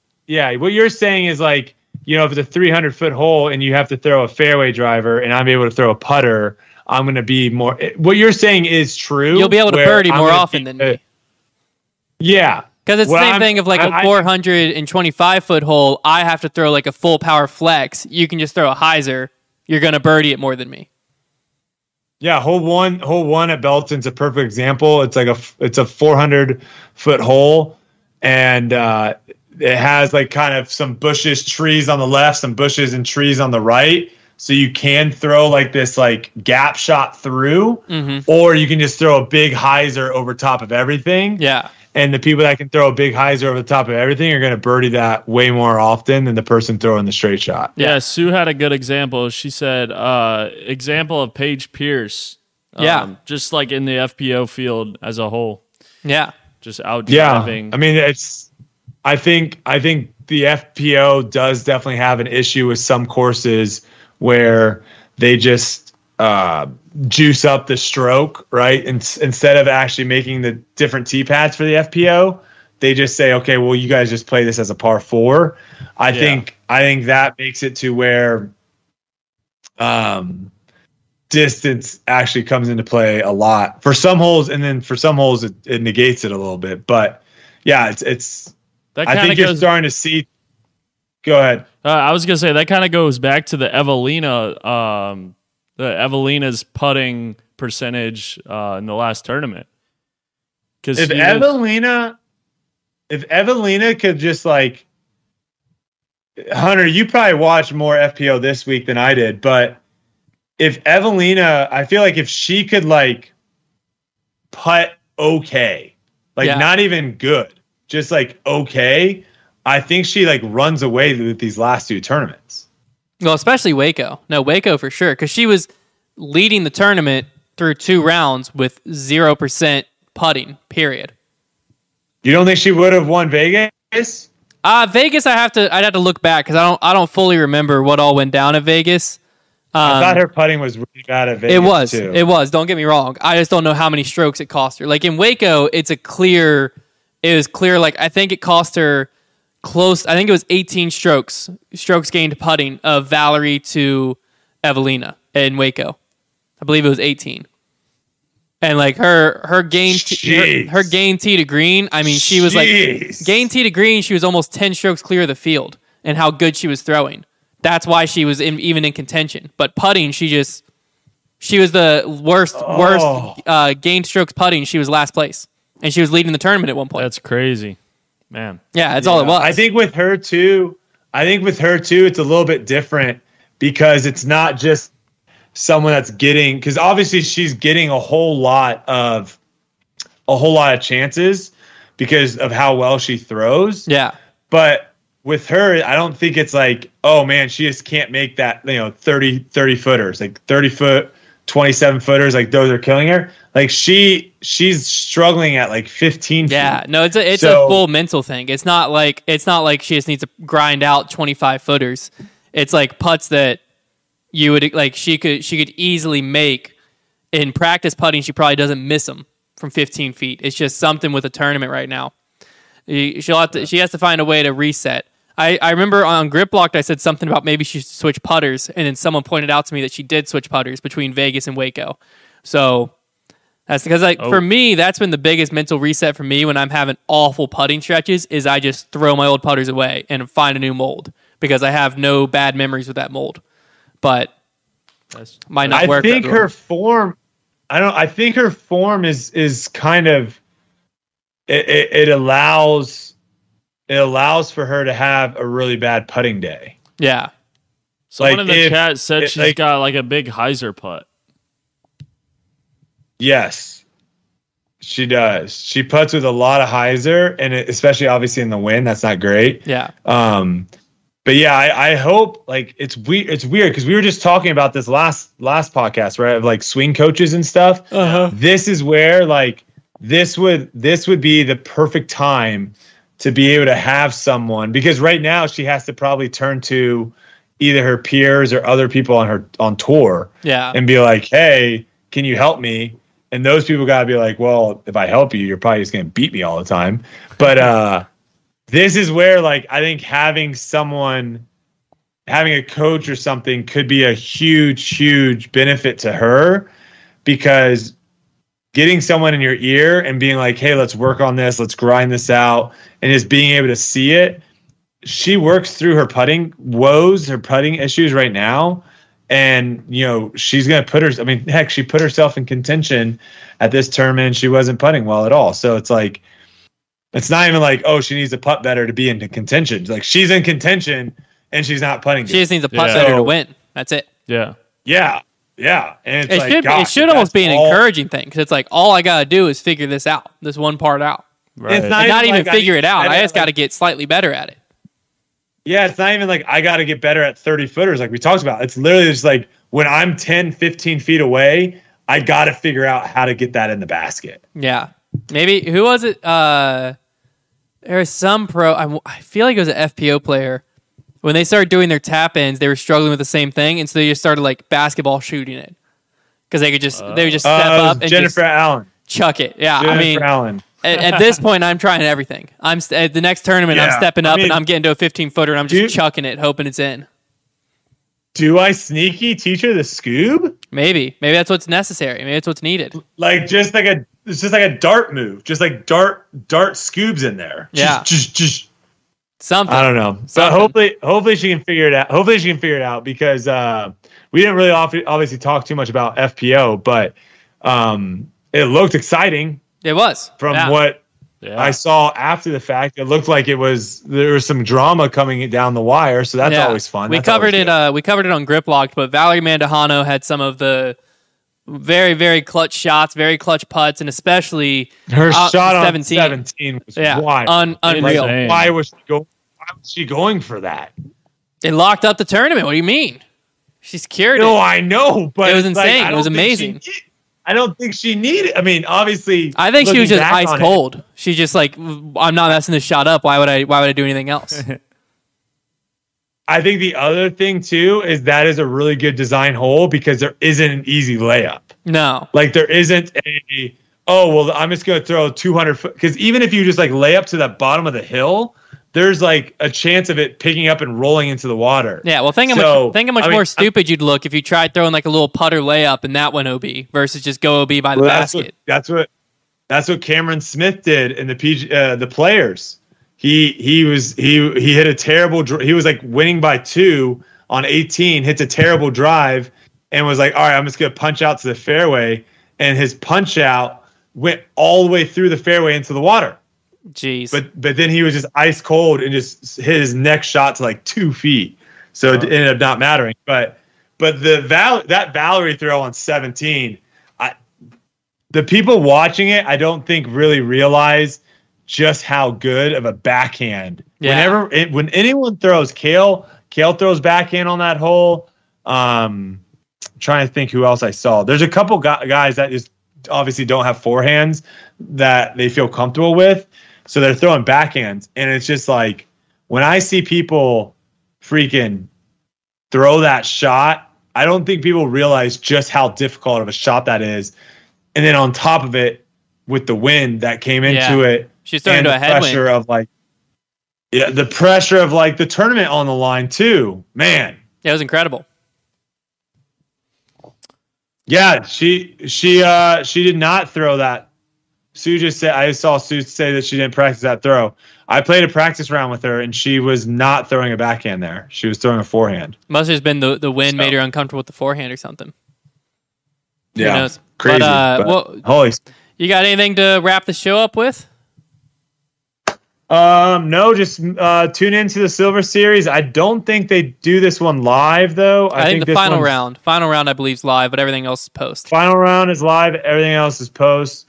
like, you know, if it's a 300-foot hole and you have to throw a fairway driver and I'm able to throw a putter, I'm going to be more. What you're saying is true. you'll be able to where birdie I'm more gonna often be- than me. Yeah. Because it's the Well, same I'm- thing of like a I- 425-foot hole. I have to throw like a full power flex. You can just throw a hyzer. You're going to birdie it more than me. Yeah, hole one at Belton's a perfect example. It's like it's a 400-foot hole, and it has like kind of some bushes, trees on the left, some bushes and trees on the right. So you can throw like this like gap shot through, or you can just throw a big hyzer over top of everything. Yeah. And the people that can throw a big hyzer over the top of everything are going to birdie that way more often than the person throwing the straight shot. Yeah, Sue had a good example. She said, example of Paige Pierce. Yeah. Just like in the FPO field as a whole, Yeah. just out Yeah, driving. I mean, I think the FPO does definitely have an issue with some courses where they just juice up the stroke, right? And instead of actually making the different tee pads for the FPO, they just say, okay, well, you guys just play this as a par 4. I think that makes it to where distance actually comes into play a lot for some holes, and then for some holes it negates it a little bit. But yeah, it's that I kind think of you're goes. starting to see. Go ahead. I was gonna say that kind of goes back to the Evelina, the Evelina's putting percentage in the last tournament. Because If Evelina could just like Hunter, you probably watched more FPO this week than I did, but if Evelina, I feel like if she could like putt okay, like Yeah. not even good, just like okay, I think she like runs away with these last 2 tournaments. Well, especially Waco. No, Waco for sure. Because she was leading the tournament through 2 rounds with 0% putting, period. You don't think she would have won Vegas? Vegas, I'd have to look back because I don't fully remember what all went down at Vegas. I thought her putting was really bad at Vegas. It was. Don't get me wrong. I just don't know how many strokes it cost her. Like in Waco, it was clear. Like I think it cost her close. I think it was 18 strokes gained putting of Valerie to Evelina in Waco. I believe it was 18. And like her gain her gain tee to green. I mean, she was like gain tee to green. She was almost 10 strokes clear of the field, and how good she was throwing. That's why she was even in contention. But putting, she was the worst gained strokes putting. She was last place, and she was leading the tournament at one point. That's crazy. Man. Yeah, that's all it was. I think with her too, it's a little bit different because it's not just someone that's getting, because obviously she's getting a whole lot of chances because of how well she throws. Yeah. But with her, I don't think it's like, oh man, she just can't make that, 30 footers, like 30 foot, 27 footers, like those are killing her. Like she's struggling at like 15 feet. Yeah, no, it's a full mental thing. It's not like she just needs to grind out 25 footers. It's like putts that you would like she could easily make in practice putting. She probably doesn't miss them from 15 feet. It's just something with a tournament right now. She has to find a way to reset. I remember on Grip Blocked I said something about maybe she should switch putters, and then someone pointed out to me that she did switch putters between Vegas and Waco. So that's because for me, that's been the biggest mental reset for me when I'm having awful putting stretches is I just throw my old putters away and find a new mold because I have no bad memories with that mold. But might not work. I think her form is kind of it allows for her to have a really bad putting day. Yeah. Someone in the chat said she's got like a big hyzer putt. Yes, she does. She putts with a lot of hyzer, and especially obviously in the wind, that's not great. Yeah. But yeah, I hope like it's weird because we were just talking about this last podcast, right? Of like swing coaches and stuff. Uh-huh. This is where like this would be the perfect time to be able to have someone, because right now she has to probably turn to either her peers or other people on tour. Yeah. And be like, hey, can you help me? And those people got to be like, well, if I help you, you're probably just going to beat me all the time. But this is where, like, I think having a coach or something could be a huge, huge benefit to her, because getting someone in your ear and being like, hey, let's work on this, let's grind this out, and just being able to see it. She works through her putting woes, her putting issues right now. And, she's going to heck, she put herself in contention at this tournament and she wasn't putting well at all. So it's like, it's not even like, oh, she needs to putt better to be in contention. It's like she's in contention and she's not putting good. She just needs to putt better to win. That's it. Yeah. Yeah. Yeah. And it should almost be an encouraging thing, because it's like, all I got to do is figure this out, this one part out. Right. It's not even figure it out. I just got to get slightly better at it. Yeah, it's not even like I got to get better at 30 footers like we talked about. It's literally just like when I'm 10, 15 feet away, I got to figure out how to get that in the basket. Yeah. Maybe, who was it? There was some pro, I feel like it was an FPO player. When they started doing their tap-ins, they were struggling with the same thing, and so they just started like basketball shooting it. Because they would just step up and Jennifer Allen. Chuck it. Yeah, Jennifer Allen. At this point, I'm trying everything. At the next tournament, I'm stepping up and I'm getting to a 15-footer and I'm just chucking it, hoping it's in. Do I sneaky teach her the scoob? Maybe that's what's necessary. Maybe that's what's needed. Like it's just like a dart move, just like dart scoobs in there. Yeah, just something. I don't know, but hopefully she can figure it out. Hopefully she can figure it out, because we didn't really obviously talk too much about FPO, but it looked exciting. It was from what I saw after the fact. It looked like there was some drama coming down the wire, so that's always fun. We covered it. We covered it on Grip Locked, but Valerie Mandujano had some of the very, very clutch shots, very clutch putts, and especially her shot on 17 was wild. Unreal. Why was she going for that? It locked up the tournament. What do you mean? She secured it. No, I know, but it was insane. It was amazing. I don't think she needed. I mean, obviously, I think she was just ice cold. She's just like, I'm not messing this shot up. Why would I do anything else? I think the other thing too is that is a really good design hole, because there isn't an easy layup. No, like there isn't I'm just going to throw 200 foot, because even if you just like lay up to the bottom of the hill, there's like a chance of it picking up and rolling into the water. Yeah, well, think how much more stupid you'd look if you tried throwing like a little putter layup and that went OB versus just go OB by the basket. That's what Cameron Smith did in the Players. He hit a terrible. He was like winning by 2 on 18, hits a terrible drive, and was like, all right, I'm just gonna punch out to the fairway, and his punch out went all the way through the fairway into the water. Jeez. But then he was just ice cold and just hit his next shot to like 2 feet. So it ended up not mattering. But that Valerie throw on 17, the people watching it, I don't think really realize just how good of a backhand. Yeah. When anyone throws, Kale throws backhand on that hole. Trying to think who else I saw. There's a couple guys that just obviously don't have forehands that they feel comfortable with, so they're throwing backhands, and it's just like when I see people freaking throw that shot, I don't think people realize just how difficult of a shot that is. And then on top of it, with the wind that came into it, she's throwing into a headwind. The pressure of like the tournament on the line too. Man, yeah, it was incredible. Yeah, she did not throw that. Sue just said, I saw Sue say that she didn't practice that throw. I played a practice round with her, and she was not throwing a backhand there. She was throwing a forehand. Must have just been the wind made her uncomfortable with the forehand or something. Yeah, who knows? crazy. But, holy. You got anything to wrap the show up with? No, just tune into the Silver Series. I don't think they do this one live, though. I think the final round, I believe, is live, but everything else is post. Final round is live. Everything else is post.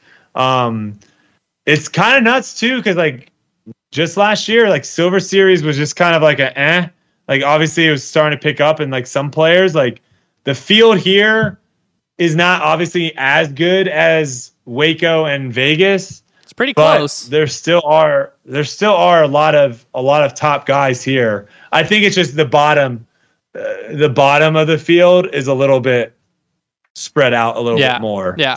It's kind of nuts, too, because, like, just last year, like, Silver Series was just kind of like Like, obviously, it was starting to pick up, and, like, some players, like, the field here is not obviously as good as Waco and Vegas. It's pretty close. There still are a lot of top guys here. I think it's just the bottom of the field is a little bit spread out a little bit more. Yeah.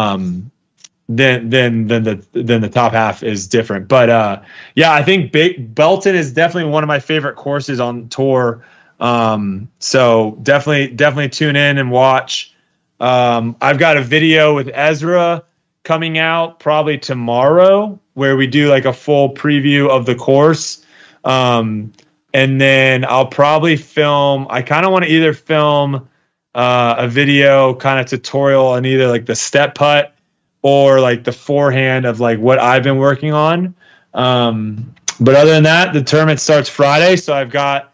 Then the top half is different. But I think Belton is definitely one of my favorite courses on tour. So definitely tune in and watch. I've got a video with Ezra coming out probably tomorrow where we do like a full preview of the course. And then I'll probably I kind of want to either film a video kind of tutorial on either like the step putt or like the forehand of like what I've been working on. But other than that, the tournament starts Friday. So I've got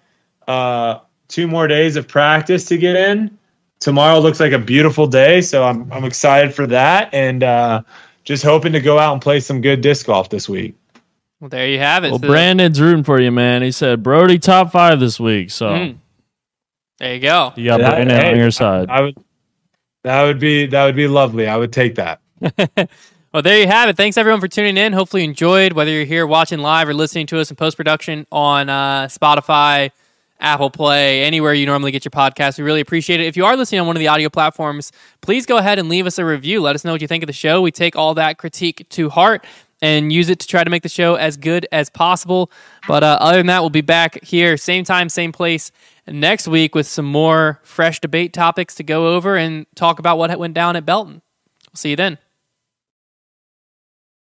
2 more days of practice to get in. Tomorrow looks like a beautiful day, so I'm excited for that, and just hoping to go out and play some good disc golf this week. Well, there you have it. Well, Brandon's rooting for you, man. He said Brody top 5 this week, so there you go. You got Brandon on your side. That would be lovely. I would take that. Well, there you have it. Thanks everyone for tuning in. Hopefully you enjoyed, whether you're here watching live or listening to us in post-production on Spotify, Apple Play, anywhere you normally get your podcast. We really appreciate it. If you are listening on one of the audio platforms, please go ahead and leave us a review. Let us know what you think of the show. We take all that critique to heart and use it to try to make the show as good as possible. But other than that, we'll be back here, same time, same place, next week with some more fresh debate topics to go over and talk about what went down at Belton. We'll see you then.